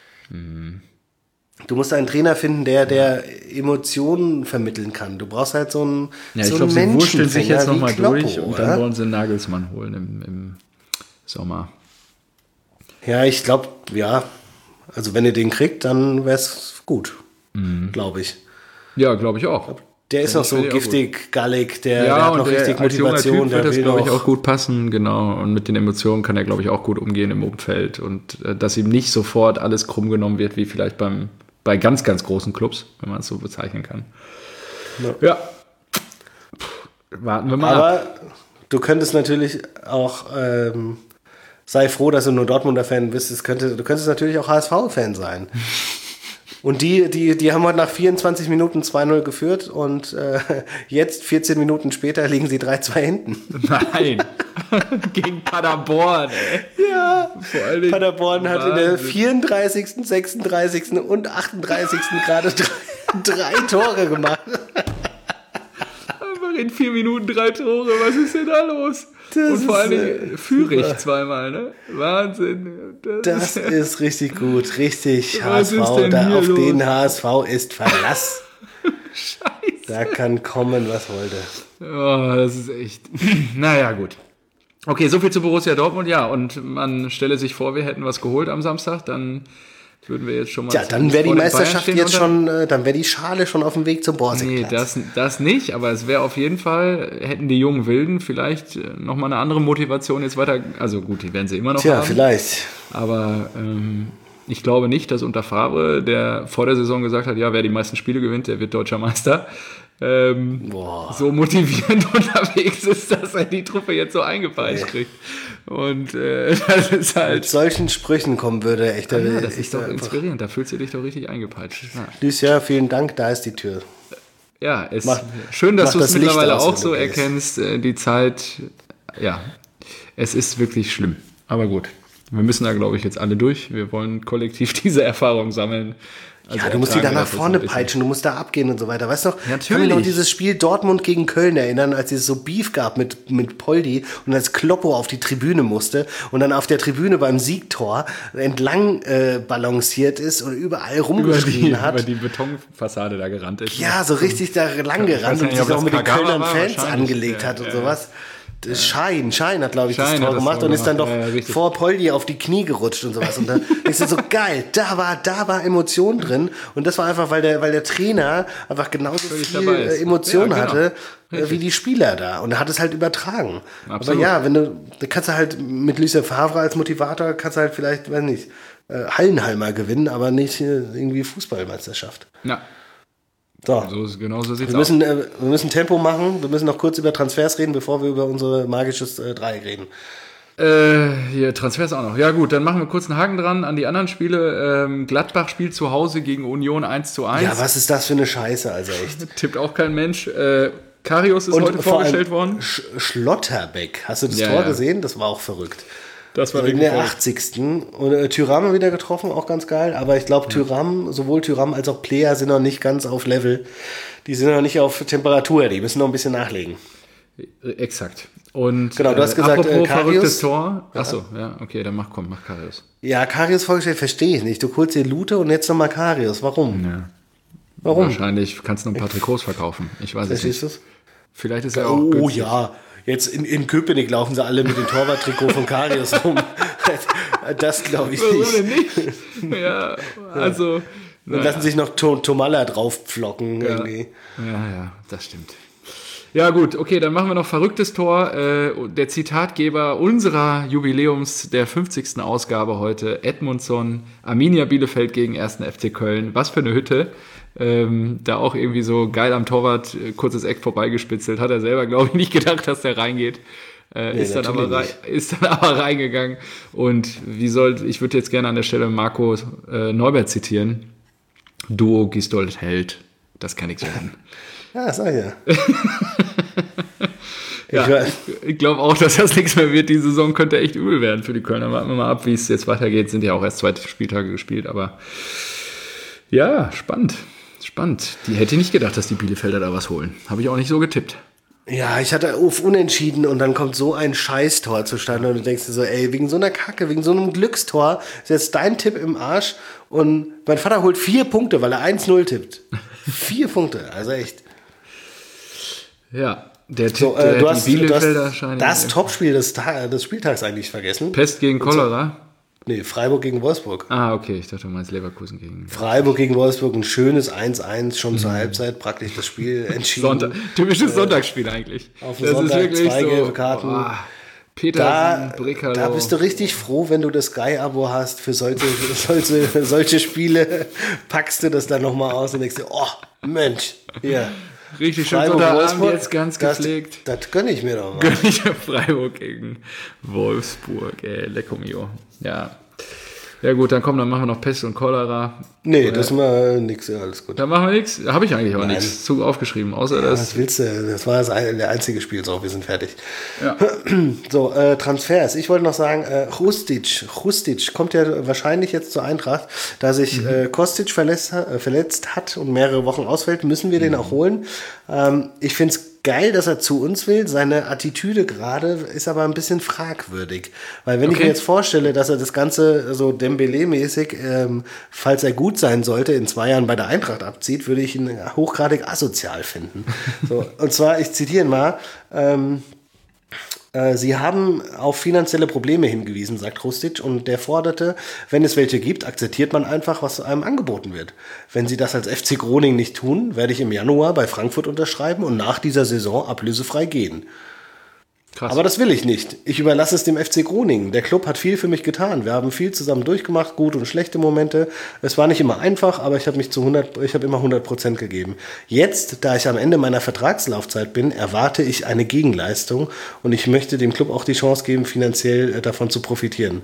Du musst einen Trainer finden, der Emotionen vermitteln kann. Du brauchst halt so einen, Ja, ich so glaube, einen sie wurschteln sich jetzt Menschenfänger nochmal wie Kloppo, durch und oder? dann wollen sie einen Nagelsmann holen im Sommer. Ja, ich glaube, ja. Also wenn ihr den kriegt, dann wäre es gut. glaube ich. Ja, glaube ich auch. Der ist noch so giftig, gallig, der hat noch richtig als Motivation. Typ wird das, will glaube ich, noch. auch gut passen, genau. Und mit den Emotionen kann er, glaube ich, auch gut umgehen im Umfeld. Und dass ihm nicht sofort alles krumm genommen wird, wie vielleicht bei ganz, ganz großen Clubs, wenn man es so bezeichnen kann. Ja. Warten wir mal Aber ab. du könntest natürlich auch, sei froh, dass du nur Dortmunder Fan bist, du könntest natürlich auch HSV-Fan sein. Und die haben heute nach 24 Minuten 2-0 geführt und jetzt, 14 Minuten später, liegen sie 3-2 hinten. Nein, gegen Paderborn, ey. Ja, vor allen Dingen Paderborn hat in der 34., 36. und 38. gerade drei Tore gemacht. Einfach in 4 Minuten 3 Tore, was ist denn da los? Und vor allen Dingen Führig zweimal, ne? Wahnsinn. Das ist richtig gut, richtig Was ist HSV. denn hier Auf los? den HSV ist Verlass. Scheiße. Da kann kommen, was wollte. Oh, das ist echt. Naja, gut. Okay, soviel zu Borussia Dortmund, ja. Und man stelle sich vor, wir hätten was geholt am Samstag, dann würden wir jetzt schon mal. Ja, dann wäre die vor den Meisterschaft Bayern jetzt stehen schon, dann wäre die Schale schon auf dem Weg zum Borsigplatz. Nee, das nicht, aber es wäre auf jeden Fall, hätten die jungen Wilden vielleicht nochmal eine andere Motivation jetzt weiter, also gut, die werden sie immer noch haben. Tja, vielleicht. Aber ich glaube nicht, dass unter Favre, der vor der Saison gesagt hat, ja, wer die meisten Spiele gewinnt, der wird deutscher Meister, so motivierend unterwegs ist, dass er die Truppe jetzt so eingepeitscht kriegt. Und das ist halt... Mit solchen Sprüchen kommen würde, echt. Ja, das ist doch inspirierend, da fühlst du dich doch richtig eingepeitscht. Ja. Lucia, vielen Dank, da ist die Tür. Ja, schön, dass du es das Licht mittlerweile aus, auch wenn so du gehst. erkennst. Die Zeit, ja, es ist wirklich schlimm. Aber gut, wir müssen da, glaube ich, jetzt alle durch. Wir wollen kollektiv diese Erfahrung sammeln. Also Ja, du musst die da ertragen wir nach das jetzt vorne ein bisschen. peitschen, du musst da abgehen und so weiter. Weißt du noch, Natürlich. ich kann mich noch dieses Spiel Dortmund gegen Köln erinnern, als es so Beef gab mit Poldi und als Kloppo auf die Tribüne musste und dann auf der Tribüne beim Siegtor entlang balanciert ist und überall rumgeschrien hat. Über die Betonfassade da gerannt ist. Ja, so richtig da lang gerannt und nicht, sich ob das auch mit den Kagawa Kölnern war, Fans wahrscheinlich. angelegt hat und sowas. Schein hat, glaube ich, das Schein Tor hat das gemacht Tor und ist dann doch gemacht. Ja, richtig. vor Poldi auf die Knie gerutscht und sowas. Und dann ist es so geil, da war Emotion drin. Und das war einfach, weil der Trainer einfach genauso Völlig viel dabei ist. Emotion Ja, genau. hatte Richtig. wie die Spieler da. Und er hat es halt übertragen. Absolut. Aber ja, da kannst du halt mit Lucien Favre als Motivator, kannst du halt vielleicht, weiß nicht, Hallenhalmer gewinnen, aber nicht irgendwie Fußballmeisterschaft. Ja, So. genauso sieht's Wir aus. müssen Tempo machen. Wir müssen noch kurz über Transfers reden, bevor wir über unser magisches Dreieck reden. Hier, Transfers auch noch. Ja gut, dann machen wir kurz einen Haken dran an die anderen Spiele. Gladbach spielt zu Hause gegen Union 1:1. Ja, was ist das für eine Scheiße, also echt. Tippt auch kein Mensch. Karius ist heute vor allem vorgestellt worden. Schlotterbeck, hast du das Ja, Tor ja. gesehen? Das war auch verrückt. Das war In wirklich der verrückt. 80. Und Thuram wieder getroffen, auch ganz geil. Aber ich glaube, sowohl Thuram als auch Player sind noch nicht ganz auf Level. Die sind noch nicht auf Temperatur, die müssen noch ein bisschen nachlegen. Exakt. Und Genau, du hast gesagt, apropos Karius. verrücktes Tor. Achso, ja, okay, dann mach Karius. Ja, Karius vorgestellt, verstehe ich nicht. Du holst dir Lute und jetzt nochmal Karius. Warum? Ja. Warum? Wahrscheinlich kannst du noch ein paar Trikots verkaufen. Ich weiß es Verstehst nicht. du es? Vielleicht ist er auch Oh günstig. ja, jetzt in Köpenick laufen sie alle mit dem Torwarttrikot von Karius rum. Das glaube ich Warum nicht. denn nicht? Ja, also... Und lassen sich noch Tomalla draufpflocken Ja. irgendwie. Ja, das stimmt. Ja gut, okay, dann machen wir noch verrücktes Tor. Der Zitatgeber unserer der 50. Ausgabe heute, Edmundsson, Arminia Bielefeld gegen 1. FC Köln. Was für eine Hütte. Da auch irgendwie so geil am Torwart, kurzes Eck vorbeigespitzelt. Hat er selber, glaube ich, nicht gedacht, dass der reingeht. Ist dann aber reingegangen. Und ich würde jetzt gerne an der Stelle Marco Neubert zitieren. Duo Gistol Held. Das kann nichts werden. Ja, sag ich ja. Ja, ich glaube auch, dass das nichts mehr wird. Die Saison könnte echt übel werden für die Kölner. Warten wir mal ab, wie es jetzt weitergeht. Sind ja auch erst 2 Spieltage gespielt, aber ja, spannend. Die hätte nicht gedacht, dass die Bielefelder da was holen. Habe ich auch nicht so getippt. Ja, ich hatte auf Unentschieden und dann kommt so ein Scheißtor zustande und du denkst dir so, ey, wegen so einer Kacke, wegen so einem Glückstor ist jetzt dein Tipp im Arsch und mein Vater holt 4 Punkte, weil er 1-0 tippt. 4 Punkte, also echt. Ja, der Tipp, So, die Bielefelder scheinen... das Topspiel des Spieltags eigentlich vergessen. Pest gegen Cholera. Nee, Freiburg gegen Wolfsburg. Ah, okay, ich dachte, du meinst Leverkusen gegen... Freiburg gegen Wolfsburg, ein schönes 1-1, schon zur Halbzeit praktisch das Spiel entschieden. Typisches Sonntagsspiel eigentlich. Auf den Sonntag 2 gelbe Karten. Petersen, Brekalo. Da bist du richtig froh, wenn du das Sky-Abo hast für solche Spiele. Packst du das dann nochmal aus und denkst dir, oh, Mensch, hier. Richtig schön Sonntagabend jetzt ganz gepflegt. Das gönne ich mir doch mal. Gönne ich Freiburg gegen Wolfsburg, lecco mio. Ja. Ja gut, dann komm, dann machen wir noch Pest und Cholera. Nee, das mal nix, ja, alles gut. Dann machen wir nichts. Habe ich eigentlich auch nichts zu aufgeschrieben, außer das. Was willst du? Das war der einzige Spiel, so, wir sind fertig. Ja. So, Transfers. Ich wollte noch sagen, Hrustic kommt ja wahrscheinlich jetzt zur Eintracht. Da sich Kostic verletzt hat und mehrere Wochen ausfällt, müssen wir den auch holen. Ich finde es geil, dass er zu uns will. Seine Attitüde gerade ist aber ein bisschen fragwürdig. Weil wenn ich mir jetzt vorstelle, dass er das Ganze so Dembélé-mäßig, falls er gut sein sollte, in 2 Jahren bei der Eintracht abzieht, würde ich ihn hochgradig asozial finden. So, und zwar, ich zitiere ihn mal, Sie haben auf finanzielle Probleme hingewiesen, sagt Hrustic, und der forderte, wenn es welche gibt, akzeptiert man einfach, was einem angeboten wird. Wenn Sie das als FC Groningen nicht tun, werde ich im Januar bei Frankfurt unterschreiben und nach dieser Saison ablösefrei gehen. Krass. Aber das will ich nicht. Ich überlasse es dem FC Groningen. Der Club hat viel für mich getan. Wir haben viel zusammen durchgemacht, gute und schlechte Momente. Es war nicht immer einfach, aber ich habe immer 100% gegeben. Jetzt, da ich am Ende meiner Vertragslaufzeit bin, erwarte ich eine Gegenleistung und ich möchte dem Club auch die Chance geben, finanziell davon zu profitieren.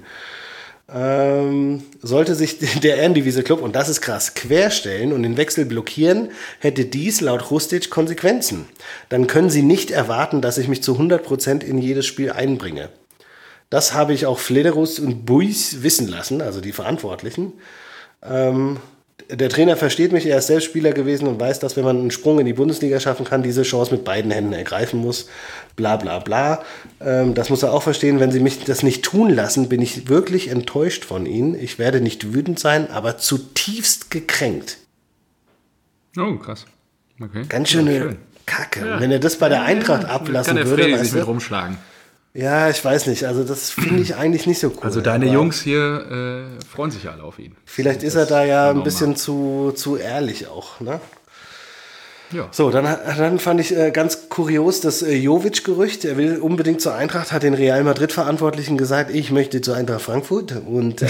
Sollte sich der Ehrendivisie-Club, und das ist krass, querstellen und den Wechsel blockieren, hätte dies laut Hrustic Konsequenzen. Dann können sie nicht erwarten, dass ich mich zu 100% in jedes Spiel einbringe. Das habe ich auch Flederus und Buis wissen lassen, also die Verantwortlichen. Der Trainer versteht mich, er ist selbst Spieler gewesen und weiß, dass wenn man einen Sprung in die Bundesliga schaffen kann, diese Chance mit beiden Händen ergreifen muss. Bla bla bla. Das muss er auch verstehen. Wenn sie mich das nicht tun lassen, bin ich wirklich enttäuscht von ihnen. Ich werde nicht wütend sein, aber zutiefst gekränkt. Oh, krass. Okay. Ganz schöne Kacke. Ja. Wenn er das bei der Eintracht ablassen kann würde, sich mit rumschlagen. Ja, ich weiß nicht. Also das finde ich eigentlich nicht so cool. Also deine Jungs hier freuen sich alle auf ihn. Vielleicht ist er da ja ein bisschen zu ehrlich auch, ne? Ja. So, dann fand ich ganz kurios das Jovic-Gerücht. Er will unbedingt zur Eintracht, hat den Real Madrid-Verantwortlichen gesagt, ich möchte zur Eintracht Frankfurt und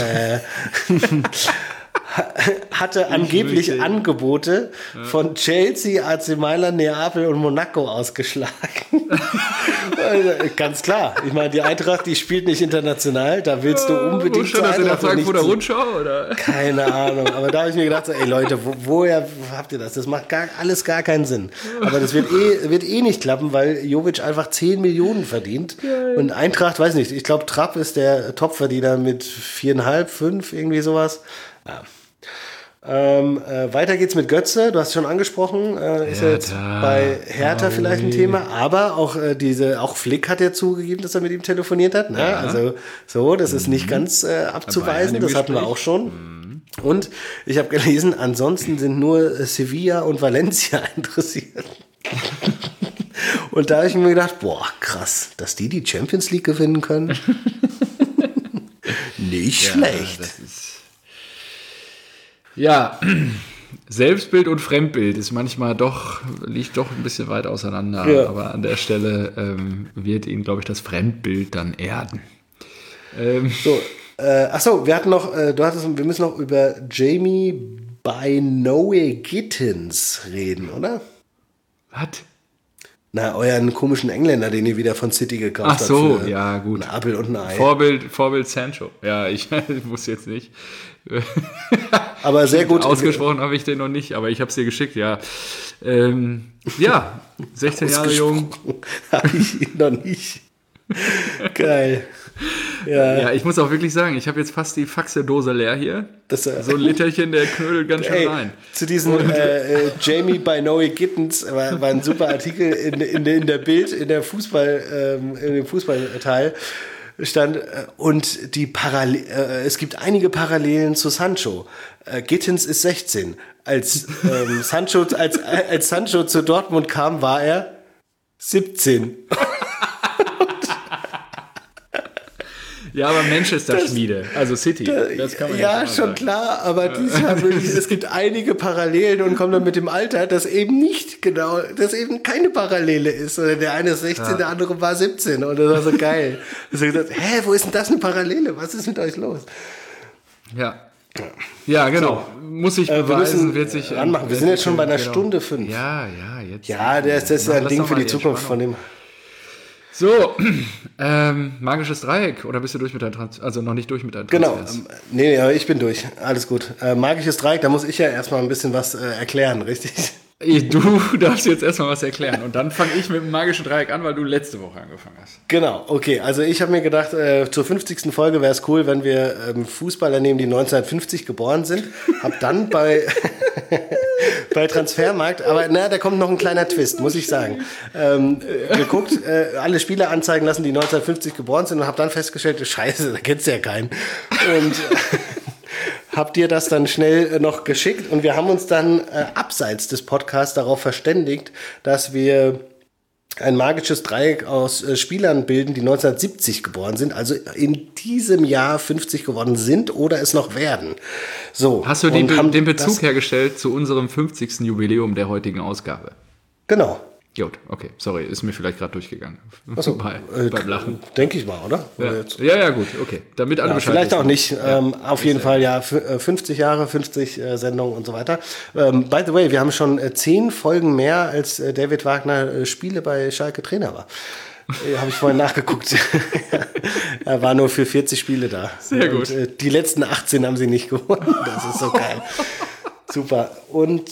hatte angeblich Angebote von Chelsea, AC Mailand, Neapel und Monaco ausgeschlagen. Ganz klar. Ich meine, die Eintracht, die spielt nicht international. Da willst du unbedingt zur Eintracht. In der Frankfurter Rundschau, oder? Keine Ahnung. Aber da habe ich mir gedacht, so, ey Leute, woher habt ihr das? Das macht alles gar keinen Sinn. Aber das wird eh nicht klappen, weil Jovic einfach 10 Millionen verdient. Geil. Und Eintracht, weiß nicht, ich glaube, Trapp ist der Topverdiener mit 4,5, 5, irgendwie sowas. Ja. Weiter geht's mit Götze, du hast es schon angesprochen, ist ja jetzt bei Hertha vielleicht ein Thema, aber auch auch Flick hat ja zugegeben, dass er mit ihm telefoniert hat, ne? Ja. Also so, das ist nicht ganz abzuweisen, das hatten wir auch schon. Und ich habe gelesen, ansonsten sind nur Sevilla und Valencia interessiert. Und da habe ich mir gedacht, boah, krass, dass die Champions League gewinnen können. Nicht schlecht. Ja, Selbstbild und Fremdbild ist manchmal liegt doch ein bisschen weit auseinander, aber an der Stelle wird ihn, glaube ich, das Fremdbild dann erden. Wir hatten noch, wir müssen noch über Jamie Bynoe Gittins reden, oder? Was? Na, euren komischen Engländer, den ihr wieder von City gekauft habt. Ach so, ja, gut. Ein Apfel und ein Ei. Vorbild Sancho. Ja, ich muss jetzt nicht. Aber sehr gut. Ausgesprochen habe ich den noch nicht, aber ich habe es dir geschickt, ja. 16 Jahre jung. Habe ich ihn noch nicht. Geil. Ja, ich muss auch wirklich sagen, ich habe jetzt fast die Faxedose leer hier. So ein Literchen, der knödelt ganz schön rein. Zu diesem Jamie Bynoe Gittins war ein super Artikel in der Bild, in dem Fußballteil stand, und es gibt einige Parallelen zu Sancho. Gittins ist 16. Als Sancho zu Dortmund kam, war er 17. Ja, aber Manchester-Schmiede, also City. Das kann man ja, schon sagen. Klar, aber es gibt einige Parallelen und kommt dann mit dem Alter, dass eben keine Parallele ist. Oder der eine ist 16, der andere war 17 und das war so geil. Da hast du gesagt, wo ist denn das eine Parallele? Was ist mit euch los? Ja, genau. So. Muss ich beweisen, wird sich anmachen. Wir sind jetzt schon bei einer Stunde 5. Ja, jetzt. Ja, das ist ein Ding für die Zukunft von dem. So, magisches Dreieck, oder bist du durch mit deinem also noch nicht durch mit deinem Transfers? Genau, nee, ich bin durch, alles gut. Magisches Dreieck, da muss ich ja erstmal ein bisschen was erklären, richtig? Du darfst jetzt erstmal was erklären und dann fange ich mit dem magischen Dreieck an, weil du letzte Woche angefangen hast. Genau, okay, also ich habe mir gedacht, zur 50. Folge wäre es cool, wenn wir Fußballer nehmen, die 1950 geboren sind. Hab dann bei Transfermarkt, aber da kommt noch ein kleiner Twist, muss ich sagen. Geguckt, alle Spieler anzeigen lassen, die 1950 geboren sind und habe dann festgestellt, scheiße, da kennst du ja keinen. Und hab dir das dann schnell noch geschickt und wir haben uns dann abseits des Podcasts darauf verständigt, dass wir ein magisches Dreieck aus Spielern bilden, die 1970 geboren sind, also in diesem Jahr 50 geworden sind oder es noch werden. So. Hast du den Bezug hergestellt zu unserem 50. Jubiläum der heutigen Ausgabe? Genau. Gut, okay, sorry, ist mir vielleicht gerade durchgegangen. Achso, beim Lachen. Denke ich mal, oder? Ja, gut, okay. Damit alle Bescheid vielleicht wissen. auch nicht. Auf jeden Fall, 50 Jahre, 50 Sendungen und so weiter. By the way, wir haben schon 10 Folgen mehr, als David Wagner Spiele bei Schalke Trainer war. Habe ich vorhin nachgeguckt. Er war nur für 40 Spiele da. Sehr gut. Und, die letzten 18 haben sie nicht gewonnen. Das ist so geil. Super. Und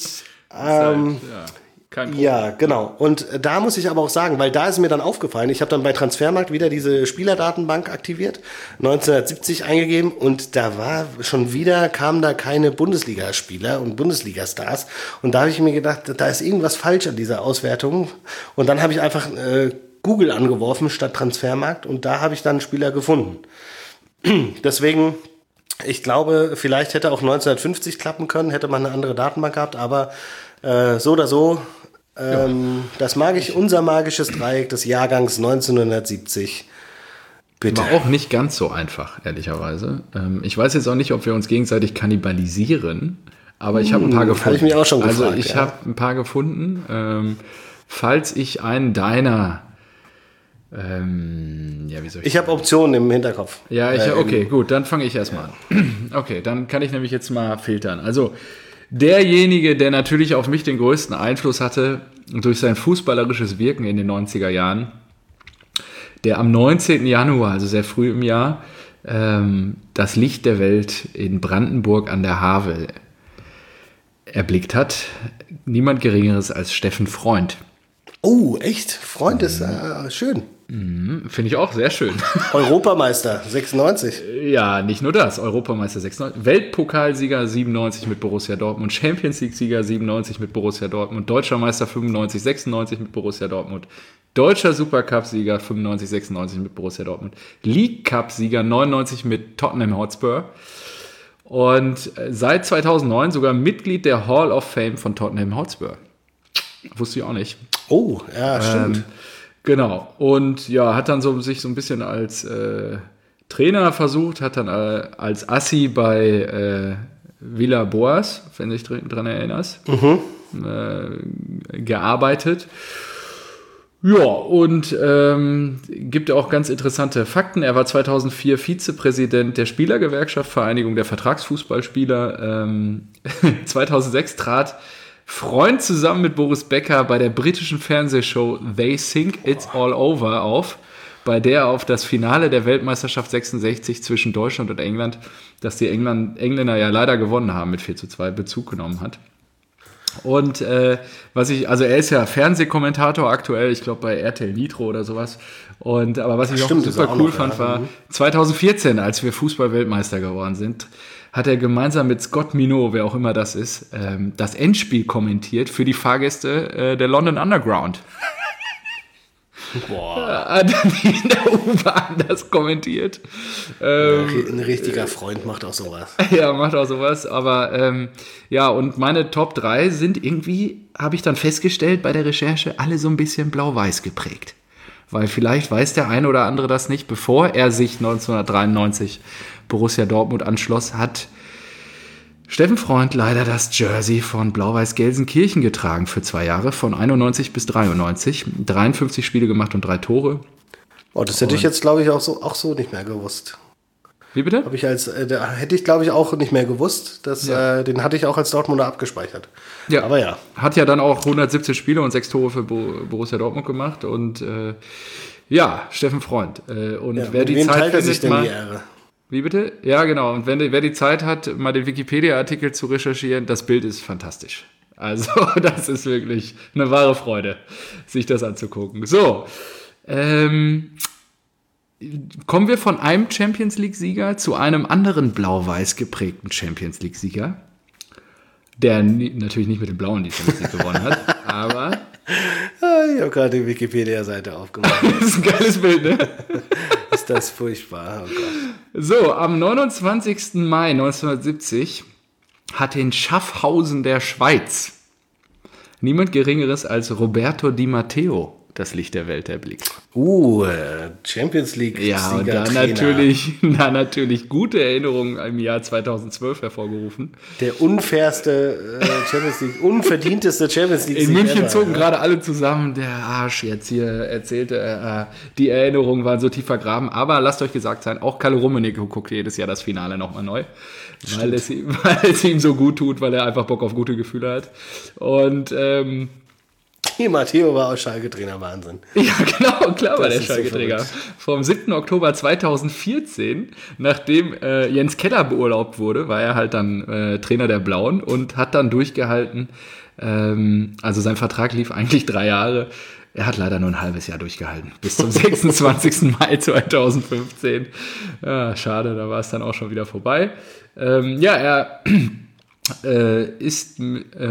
ja, genau. Und da muss ich aber auch sagen, weil da ist mir dann aufgefallen, ich habe dann bei Transfermarkt wieder diese Spielerdatenbank aktiviert, 1970 eingegeben und kamen da keine Bundesligaspieler und Bundesligastars. Und da habe ich mir gedacht, da ist irgendwas falsch an dieser Auswertung. Und dann habe ich einfach Google angeworfen statt Transfermarkt und da habe ich dann einen Spieler gefunden. Deswegen, ich glaube, vielleicht hätte auch 1950 klappen können, hätte man eine andere Datenbank gehabt, aber so oder so, unser magisches Dreieck des Jahrgangs 1970. Bitte. War auch nicht ganz so einfach, ehrlicherweise. Ich weiß jetzt auch nicht, ob wir uns gegenseitig kannibalisieren, aber ich habe ein paar gefunden. Habe ich mich auch schon gefragt. Also ich habe ein paar gefunden. Falls ich einen deiner ich habe Optionen im Hinterkopf. Ja, okay, gut, dann fange ich erstmal an. Okay, dann kann ich nämlich jetzt mal filtern. Also derjenige, der natürlich auf mich den größten Einfluss hatte durch sein fußballerisches Wirken in den 90er Jahren, der am 19. Januar, also sehr früh im Jahr, das Licht der Welt in Brandenburg an der Havel erblickt hat, niemand Geringeres als Steffen Freund. Oh, echt? Freund ist schön. Finde ich auch sehr schön. Europameister 96. Ja, nicht nur das. Europameister 96. Weltpokalsieger 97 mit Borussia Dortmund. Champions League-Sieger 97 mit Borussia Dortmund. Deutscher Meister 95, 96 mit Borussia Dortmund. Deutscher Supercup-Sieger 95, 96 mit Borussia Dortmund. League-Cup-Sieger 99 mit Tottenham Hotspur. Und seit 2009 sogar Mitglied der Hall of Fame von Tottenham Hotspur. Wusste ich auch nicht. Oh, ja, stimmt. Genau. Und ja, hat dann sich so ein bisschen als Trainer versucht, hat dann als Assi bei Villa Boas, wenn du dich dran erinnerst, gearbeitet. Ja, und gibt auch ganz interessante Fakten. Er war 2004 Vizepräsident der Spielergewerkschaft, Vereinigung der Vertragsfußballspieler. 2006 trat Freund zusammen mit Boris Becker bei der britischen Fernsehshow They Think It's All Over auf, bei der auf das Finale der Weltmeisterschaft 66 zwischen Deutschland und England, das die Engländer ja leider gewonnen haben mit 4:2, Bezug genommen hat. Und er ist ja Fernsehkommentator aktuell, ich glaube bei RTL Nitro oder sowas. Aber was ich auch super cool fand, war 2014, als wir Fußball-Weltmeister geworden sind, hat er gemeinsam mit Scott Minot, wer auch immer das ist, das Endspiel kommentiert für die Fahrgäste der London Underground. Boah. Hat in der U-Bahn das kommentiert. Ein richtiger Freund macht auch sowas. Ja, macht auch sowas. Aber und meine Top 3 sind irgendwie, habe ich dann festgestellt bei der Recherche, alle so ein bisschen blau-weiß geprägt. weil vielleicht weiß der eine oder andere das nicht, bevor er sich 1993 Borussia Dortmund anschloss, hat Steffen Freund leider das Jersey von Blau-Weiß Gelsenkirchen getragen für 2 Jahre, von 91 bis 93, 53 Spiele gemacht und 3 Tore. Oh, das hätte ich jetzt, glaube ich, auch so nicht mehr gewusst. Wie bitte? Da hätte ich, glaube ich, auch nicht mehr gewusst. Den hatte ich auch als Dortmunder abgespeichert. Ja. Aber ja. Hat ja dann auch 117 Spiele und 6 Tore für Borussia Dortmund gemacht. Und Steffen Freund. Wer die wem Zeit teilt er findet, sich denn mal, die Ehre? Wie bitte? Ja, genau. Und wer die Zeit hat, mal den Wikipedia-Artikel zu recherchieren, das Bild ist fantastisch. Also, das ist wirklich eine wahre Freude, sich das anzugucken. So, kommen wir von einem Champions-League-Sieger zu einem anderen blau-weiß geprägten Champions-League-Sieger, der natürlich nicht mit den Blauen die Champions League gewonnen hat, aber... Ich habe gerade die Wikipedia-Seite aufgemacht. Das ist ein geiles Bild, ne? Ist das furchtbar, oh Gott. So, am 29. Mai 1970 hat in Schaffhausen der Schweiz niemand Geringeres als Roberto Di Matteo das Licht der Welt erblickt. Champions League-Sieger. Ja, und da natürlich gute Erinnerungen im Jahr 2012 hervorgerufen. Der unfairste unverdienteste Champions League-Sieger. In München zogen gerade alle zusammen, der Arsch jetzt hier erzählte, die Erinnerungen waren so tief vergraben. Aber lasst euch gesagt sein, auch Kalle Rummenigge guckt jedes Jahr das Finale nochmal neu. Weil es ihm so gut tut, weil er einfach Bock auf gute Gefühle hat. Und Matteo war auch Schalke-Trainer, Wahnsinn. Ja, genau, klar war der so Schalke-Trainer. Vom 7. Oktober 2014, nachdem Jens Keller beurlaubt wurde, war er halt dann Trainer der Blauen und hat dann durchgehalten. Also sein Vertrag lief eigentlich 3 Jahre. Er hat leider nur ein halbes Jahr durchgehalten. Bis zum 26. Mai 2015. Ja, schade, da war es dann auch schon wieder vorbei. Er ist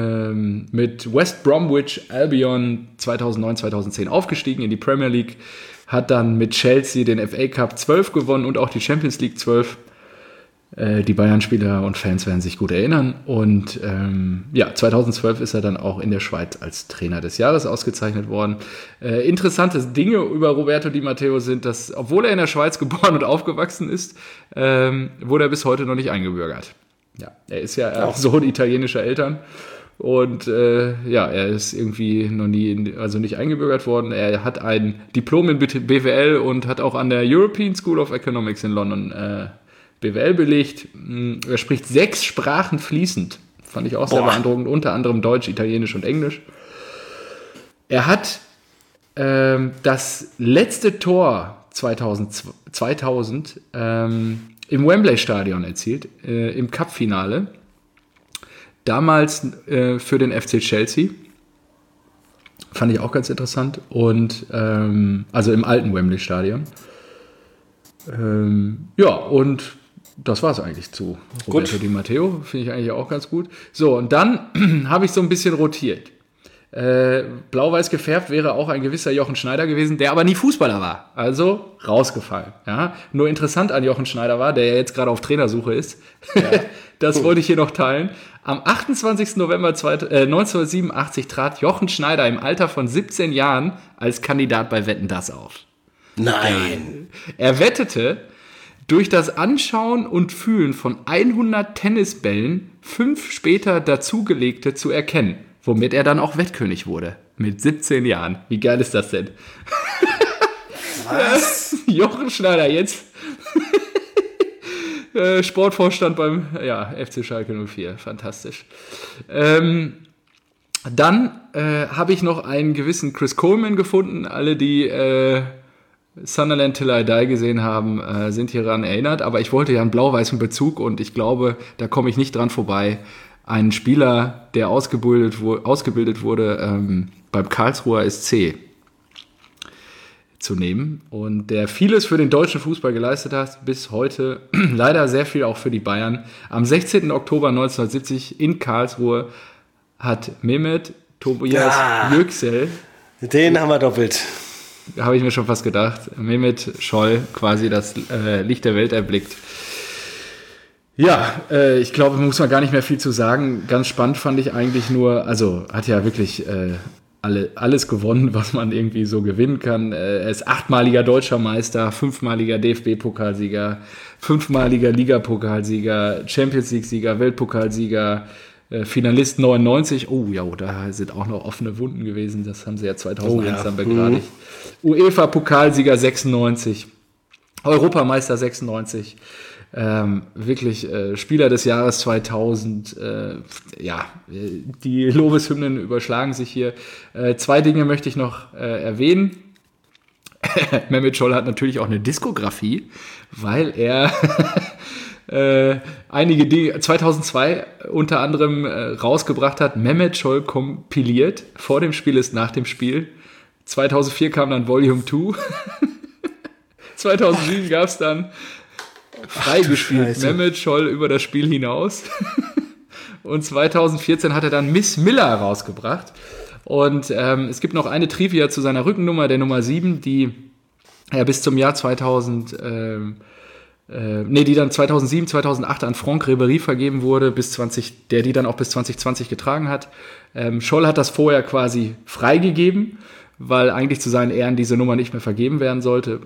mit West Bromwich Albion 2009-2010 aufgestiegen in die Premier League, hat dann mit Chelsea den FA Cup 12 gewonnen und auch die Champions League 12. Die Bayern-Spieler und Fans werden sich gut erinnern. Und 2012 ist er dann auch in der Schweiz als Trainer des Jahres ausgezeichnet worden. Interessante Dinge über Roberto Di Matteo sind, dass, obwohl er in der Schweiz geboren und aufgewachsen ist, wurde er bis heute noch nicht eingebürgert. Ja, er ist ja Sohn italienischer Eltern und er ist irgendwie noch nie nicht eingebürgert worden. Er hat ein Diplom in BWL und hat auch an der European School of Economics in London BWL belegt. Er spricht 6 Sprachen fließend. Fand ich auch sehr beeindruckend, unter anderem Deutsch, Italienisch und Englisch. Er hat das letzte Tor 2000 im Wembley-Stadion erzielt, im Cup-Finale. Damals für den FC Chelsea. Fand ich auch ganz interessant. Und also im alten Wembley-Stadion. Und das war es eigentlich zu Roberto Di Matteo. Finde ich eigentlich auch ganz gut. So, und dann habe ich so ein bisschen rotiert. Blau-weiß gefärbt wäre auch ein gewisser Jochen Schneider gewesen, der aber nie Fußballer war. Also rausgefallen. Ja? Nur interessant an Jochen Schneider war, der ja jetzt gerade auf Trainersuche ist. Ja. Das wollte ich hier noch teilen. Am 28. November 1987 trat Jochen Schneider im Alter von 17 Jahren als Kandidat bei Wetten, dass auf. Nein. Er wettete, durch das Anschauen und Fühlen von 100 Tennisbällen 5 später dazugelegte zu erkennen, womit er dann auch Wettkönig wurde. Mit 17 Jahren. Wie geil ist das denn? Was? Jochen Schneider jetzt. Sportvorstand beim FC Schalke 04. Fantastisch. Dann habe ich noch einen gewissen Chris Coleman gefunden. Alle, die Sunderland Till I Die gesehen haben, sind hieran erinnert. Aber ich wollte ja einen blau-weißen Bezug und ich glaube, da komme ich nicht dran vorbei. Einen Spieler, der ausgebildet wurde beim Karlsruher SC zu nehmen und der vieles für den deutschen Fußball geleistet hat, bis heute leider sehr viel auch für die Bayern. Am 16. Oktober 1970 in Karlsruhe hat Mehmet Tobias Yüksel, den haben wir doppelt. Habe ich mir schon fast gedacht, Mehmet Scholl quasi das Licht der Welt erblickt. Ja, ich glaube, muss man gar nicht mehr viel zu sagen. Ganz spannend fand ich eigentlich nur, also hat ja wirklich alles gewonnen, was man irgendwie so gewinnen kann. Er ist 8-maliger Deutscher Meister, 5-maliger DFB-Pokalsieger, 5-maliger Ligapokalsieger, Champions League-Sieger, Weltpokalsieger, Finalist 99. Oh ja, da sind auch noch offene Wunden gewesen. Das haben sie ja 2001 dann begradigt. UEFA-Pokalsieger 96, Europameister 96. Wirklich Spieler des Jahres 2000. Die Lobeshymnen überschlagen sich hier. 2 Dinge möchte ich noch erwähnen. Mehmet Scholl hat natürlich auch eine Diskografie, weil er einige Dinge 2002 unter anderem rausgebracht hat. Mehmet Scholl kompiliert. Vor dem Spiel ist nach dem Spiel. 2004 kam dann Volume 2. 2007 gab es dann freigespielt Mehmet Scholl über das Spiel hinaus. Und 2014 hat er dann Miss Miller rausgebracht. Und es gibt noch eine Trivia zu seiner Rückennummer, der Nummer 7, die er bis zum Jahr 2007, 2008 an Franck Ribéry vergeben wurde, der die dann auch bis 2020 getragen hat. Scholl hat das vorher quasi freigegeben, weil eigentlich zu seinen Ehren diese Nummer nicht mehr vergeben werden sollte.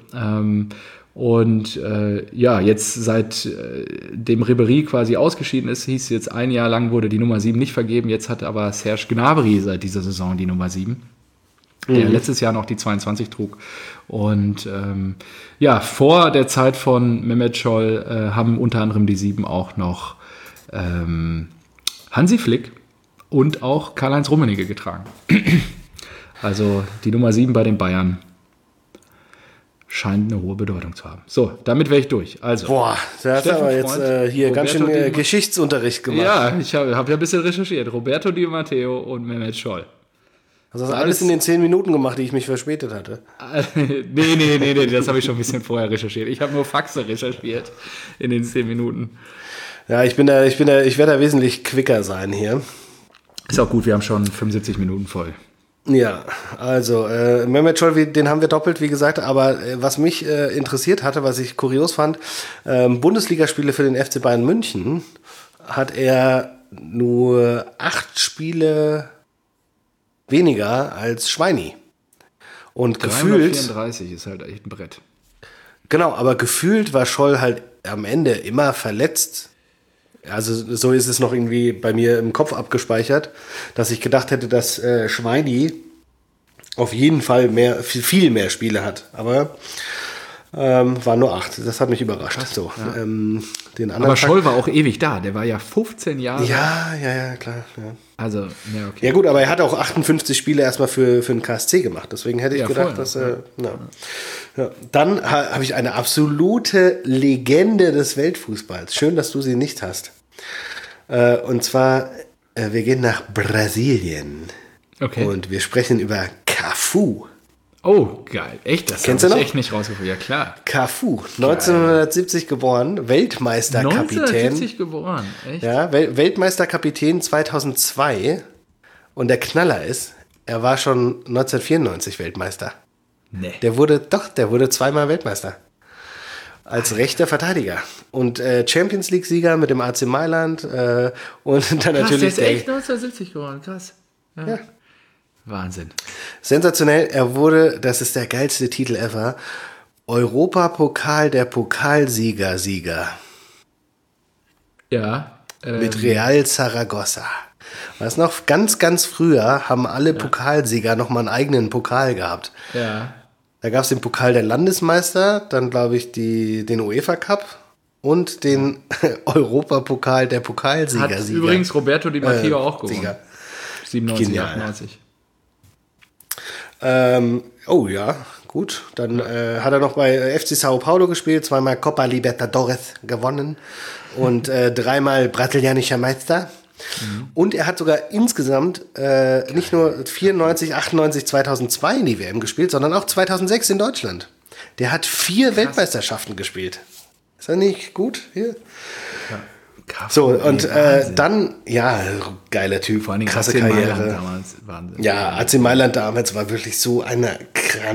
Jetzt seit dem Ribéry quasi ausgeschieden ist, hieß jetzt ein Jahr lang wurde die Nummer 7 nicht vergeben. Jetzt hat aber Serge Gnabry seit dieser Saison die Nummer 7. Der letztes Jahr noch die 22 trug. Und vor der Zeit von Mehmet Scholl haben unter anderem die 7 auch noch Hansi Flick und auch Karl-Heinz Rummenigge getragen. Also die Nummer 7 bei den Bayern scheint eine hohe Bedeutung zu haben. So, damit wäre ich durch. Also, boah, da hast du aber jetzt hier Roberto ganz schön Geschichtsunterricht gemacht. Ja, ich hab ja ein bisschen recherchiert. Roberto Di Matteo und Mehmet Scholl. Also das alles in den 10 Minuten gemacht, die ich mich verspätet hatte. Nee, das habe ich schon ein bisschen vorher recherchiert. Ich habe nur Faxe recherchiert in den 10 Minuten. Ja, ich werde da wesentlich quicker sein hier. Ist auch gut, wir haben schon 75 Minuten voll. Ja, also Mehmet Scholl, den haben wir doppelt, wie gesagt, aber was mich interessiert hatte, was ich kurios fand, Bundesligaspiele für den FC Bayern München hat er nur 8 Spiele weniger als Schweini. Und gefühlt 334 ist halt echt ein Brett. Genau, aber gefühlt war Scholl halt am Ende immer verletzt. Also so ist es noch irgendwie bei mir im Kopf abgespeichert, dass ich gedacht hätte, dass Schweini auf jeden Fall viel mehr Spiele hat. Aber war nur 8. Das hat mich überrascht. Krass, so, ja. Den anderen aber Scholl war auch ewig da. Der war ja 15 Jahre. Ja, klar. Ja. Also, ja, okay. Ja gut, aber er hat auch 58 Spiele erstmal für den KSC gemacht. Deswegen hätte ich gedacht, voll, dass... Ja. Dann habe ich eine absolute Legende des Weltfußballs. Schön, dass du sie nicht hast. Und zwar, wir gehen nach Brasilien. Okay. Und wir sprechen über Cafu. Oh, geil. Echt? Das Kennst du noch? Echt nicht rausgefunden. Ja, klar. Cafu, 1970 geboren, Weltmeisterkapitän. 1970 geboren, echt? Ja, Weltmeisterkapitän 2002. Und der Knaller ist, er war schon 1994 Weltmeister. Nee. Der wurde zweimal Weltmeister. Als rechter Verteidiger. Und Champions League-Sieger mit dem AC Mailand. Und dann Krass, natürlich. Der ist echt 1970 geworden, krass. Ja. Wahnsinn. Sensationell, er wurde, das ist der geilste Titel ever, Europapokal der Pokalsieger. Ja. Mit Real Zaragoza. Weißt du noch, ganz, ganz früher haben alle Pokalsieger nochmal einen eigenen Pokal gehabt. Ja. Da gab es den Pokal der Landesmeister, dann glaube ich den UEFA Cup und den Europapokal der Pokalsieger. Hat übrigens Roberto Di Matteo auch gewonnen. Sieger. 97, Genial. 98. Oh ja, gut. Dann hat er noch bei FC Sao Paulo gespielt, zweimal Copa Libertadores gewonnen und dreimal brasilianischer Meister. Mhm. Und er hat sogar insgesamt nicht nur 94, 98, 2002 in die WM gespielt, sondern auch 2006 in Deutschland. Der hat 4 Weltmeisterschaften gespielt. Ist er nicht gut hier? Ja. So, und dann, ja, geiler Typ, vor allem krasse AC Karriere. Mailand damals, Wahnsinn. Ja, AC Mailand damals war wirklich so eine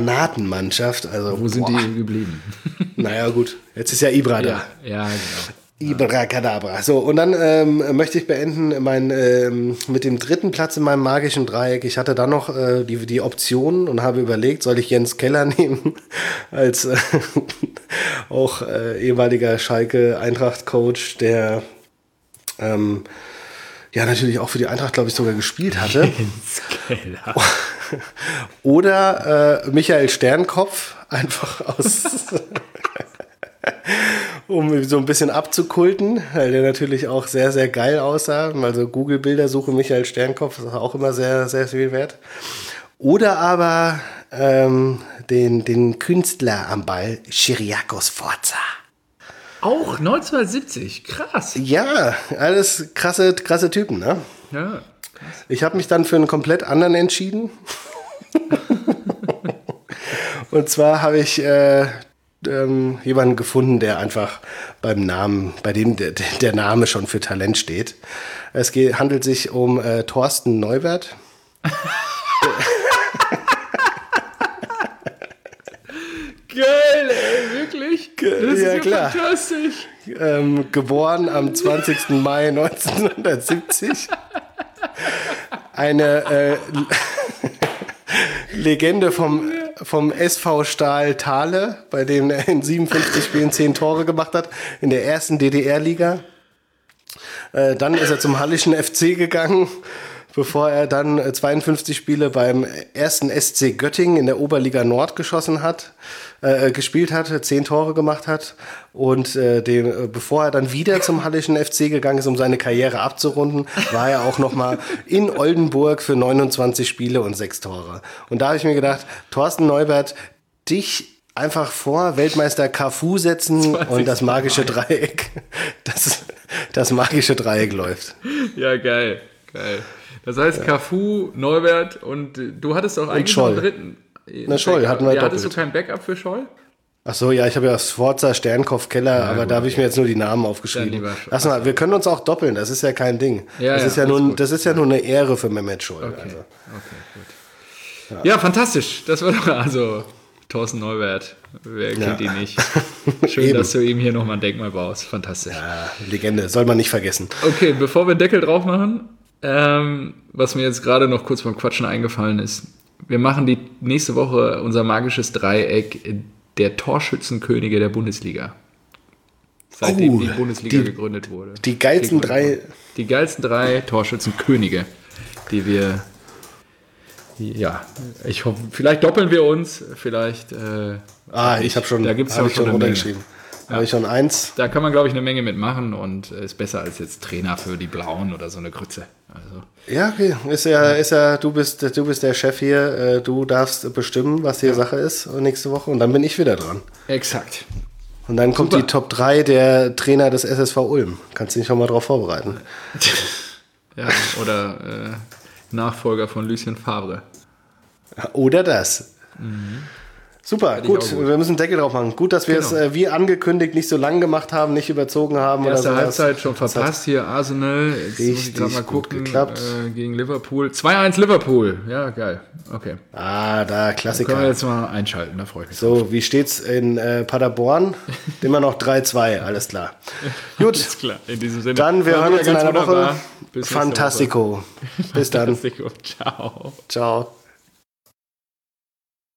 Granatenmannschaft. Also, wo sind die geblieben? Naja, gut, jetzt ist ja Ibra da. Ja, genau. Ibracadabra. So, und dann möchte ich beenden mit dem dritten Platz in meinem magischen Dreieck. Ich hatte dann noch die Option und habe überlegt, soll ich Jens Keller nehmen als auch ehemaliger Schalke-Eintracht-Coach, der ja natürlich auch für die Eintracht, glaube ich, sogar gespielt hatte. Jens Keller. Oder Michael Sternkopf, einfach aus... um so ein bisschen abzukulten, weil der natürlich auch sehr, sehr geil aussah. Also Google-Bildersuche Michael Sternkopf ist auch immer sehr, sehr viel wert. Oder aber den Künstler am Ball, Chiriakos Forza. Auch 1970, krass. Ja, alles krasse Typen, ne? Ja, krass. Ich habe mich dann für einen komplett anderen entschieden. Und zwar habe ich jemanden gefunden, der einfach bei dem der Name schon für Talent steht. Es handelt sich um Thorsten Neubert. Geil, ey, wirklich? Das ja, ist klar. Fantastisch. Geboren am 20. Mai 1970. Eine Legende vom SV Stahl Thale, bei dem er in 57 Spielen 10 Tore gemacht hat, in der ersten DDR-Liga. Dann ist er zum Hallischen FC gegangen, bevor er dann 52 Spiele beim ersten SC Göttingen in der Oberliga Nord gespielt hat, 10 Tore gemacht hat. Und bevor er dann wieder zum Hallischen FC gegangen ist, um seine Karriere abzurunden, war er auch nochmal in Oldenburg für 29 Spiele und 6 Tore. Und da habe ich mir gedacht, Thorsten Neubert, dich einfach vor Weltmeister Cafu setzen und das magische Dreieck, das magische Dreieck läuft. Ja, geil. Das heißt Cafu, Neubert und du hattest auch eigentlich noch einen dritten. Scholl hatten wir doppelt. Hattest du kein Backup für Scholl? Ach so, ja, ich habe ja Sforza, Sternkopf, Keller, aber gut, da habe ich mir jetzt nur die Namen aufgeschrieben. Lass mal, wir können uns auch doppeln, das ist ja kein Ding. Das ist ja nur eine Ehre für Mehmet Scholl. Okay, also. Okay, gut. Ja, fantastisch. Das war doch also Thorsten Neubert. Wer kennt ihn nicht? Schön, dass du ihm hier nochmal ein Denkmal baust. Fantastisch. Ja, Legende, soll man nicht vergessen. Okay, bevor wir einen Deckel drauf machen, was mir jetzt gerade noch kurz beim Quatschen eingefallen ist, wir machen die nächste Woche unser magisches Dreieck der Torschützenkönige der Bundesliga. Seitdem die Bundesliga gegründet wurde. Die geilsten drei Torschützenkönige, die wir, ja, ich hoffe, vielleicht doppeln wir uns, vielleicht. Ich habe schon, da gibt's hab schon runtergeschrieben. Ja. Habe ich schon 1. Da kann man, glaube ich, eine Menge mitmachen und ist besser als jetzt Trainer für die Blauen oder so eine Grütze. Also. Ja, okay. Ist ja, du bist der Chef hier, du darfst bestimmen, was hier Sache ist nächste Woche und dann bin ich wieder dran. Exakt. Und dann kommt die Top 3 der Trainer des SSV Ulm. Kannst du dich schon mal drauf vorbereiten. Ja, oder Nachfolger von Lucien Favre. Oder das. Mhm. Super, gut. Wir müssen einen Deckel drauf machen. Gut, dass wir es wie angekündigt nicht so lang gemacht haben, nicht überzogen haben. Erste oder so. Halbzeit schon verpasst hier, Arsenal. Jetzt muss ich gerade mal gucken, geklappt. Gegen Liverpool. 2-1 Liverpool. Ja, geil. Okay. Da Klassiker. Können wir jetzt mal einschalten, da freue ich mich. So, wie steht's in Paderborn? Immer noch 3-2, alles klar. Gut. Alles klar, in diesem Sinne. Dann, wir hören uns in einer Woche. Bis Fantastico. Bis dann. Fantastico. Ciao. Ciao.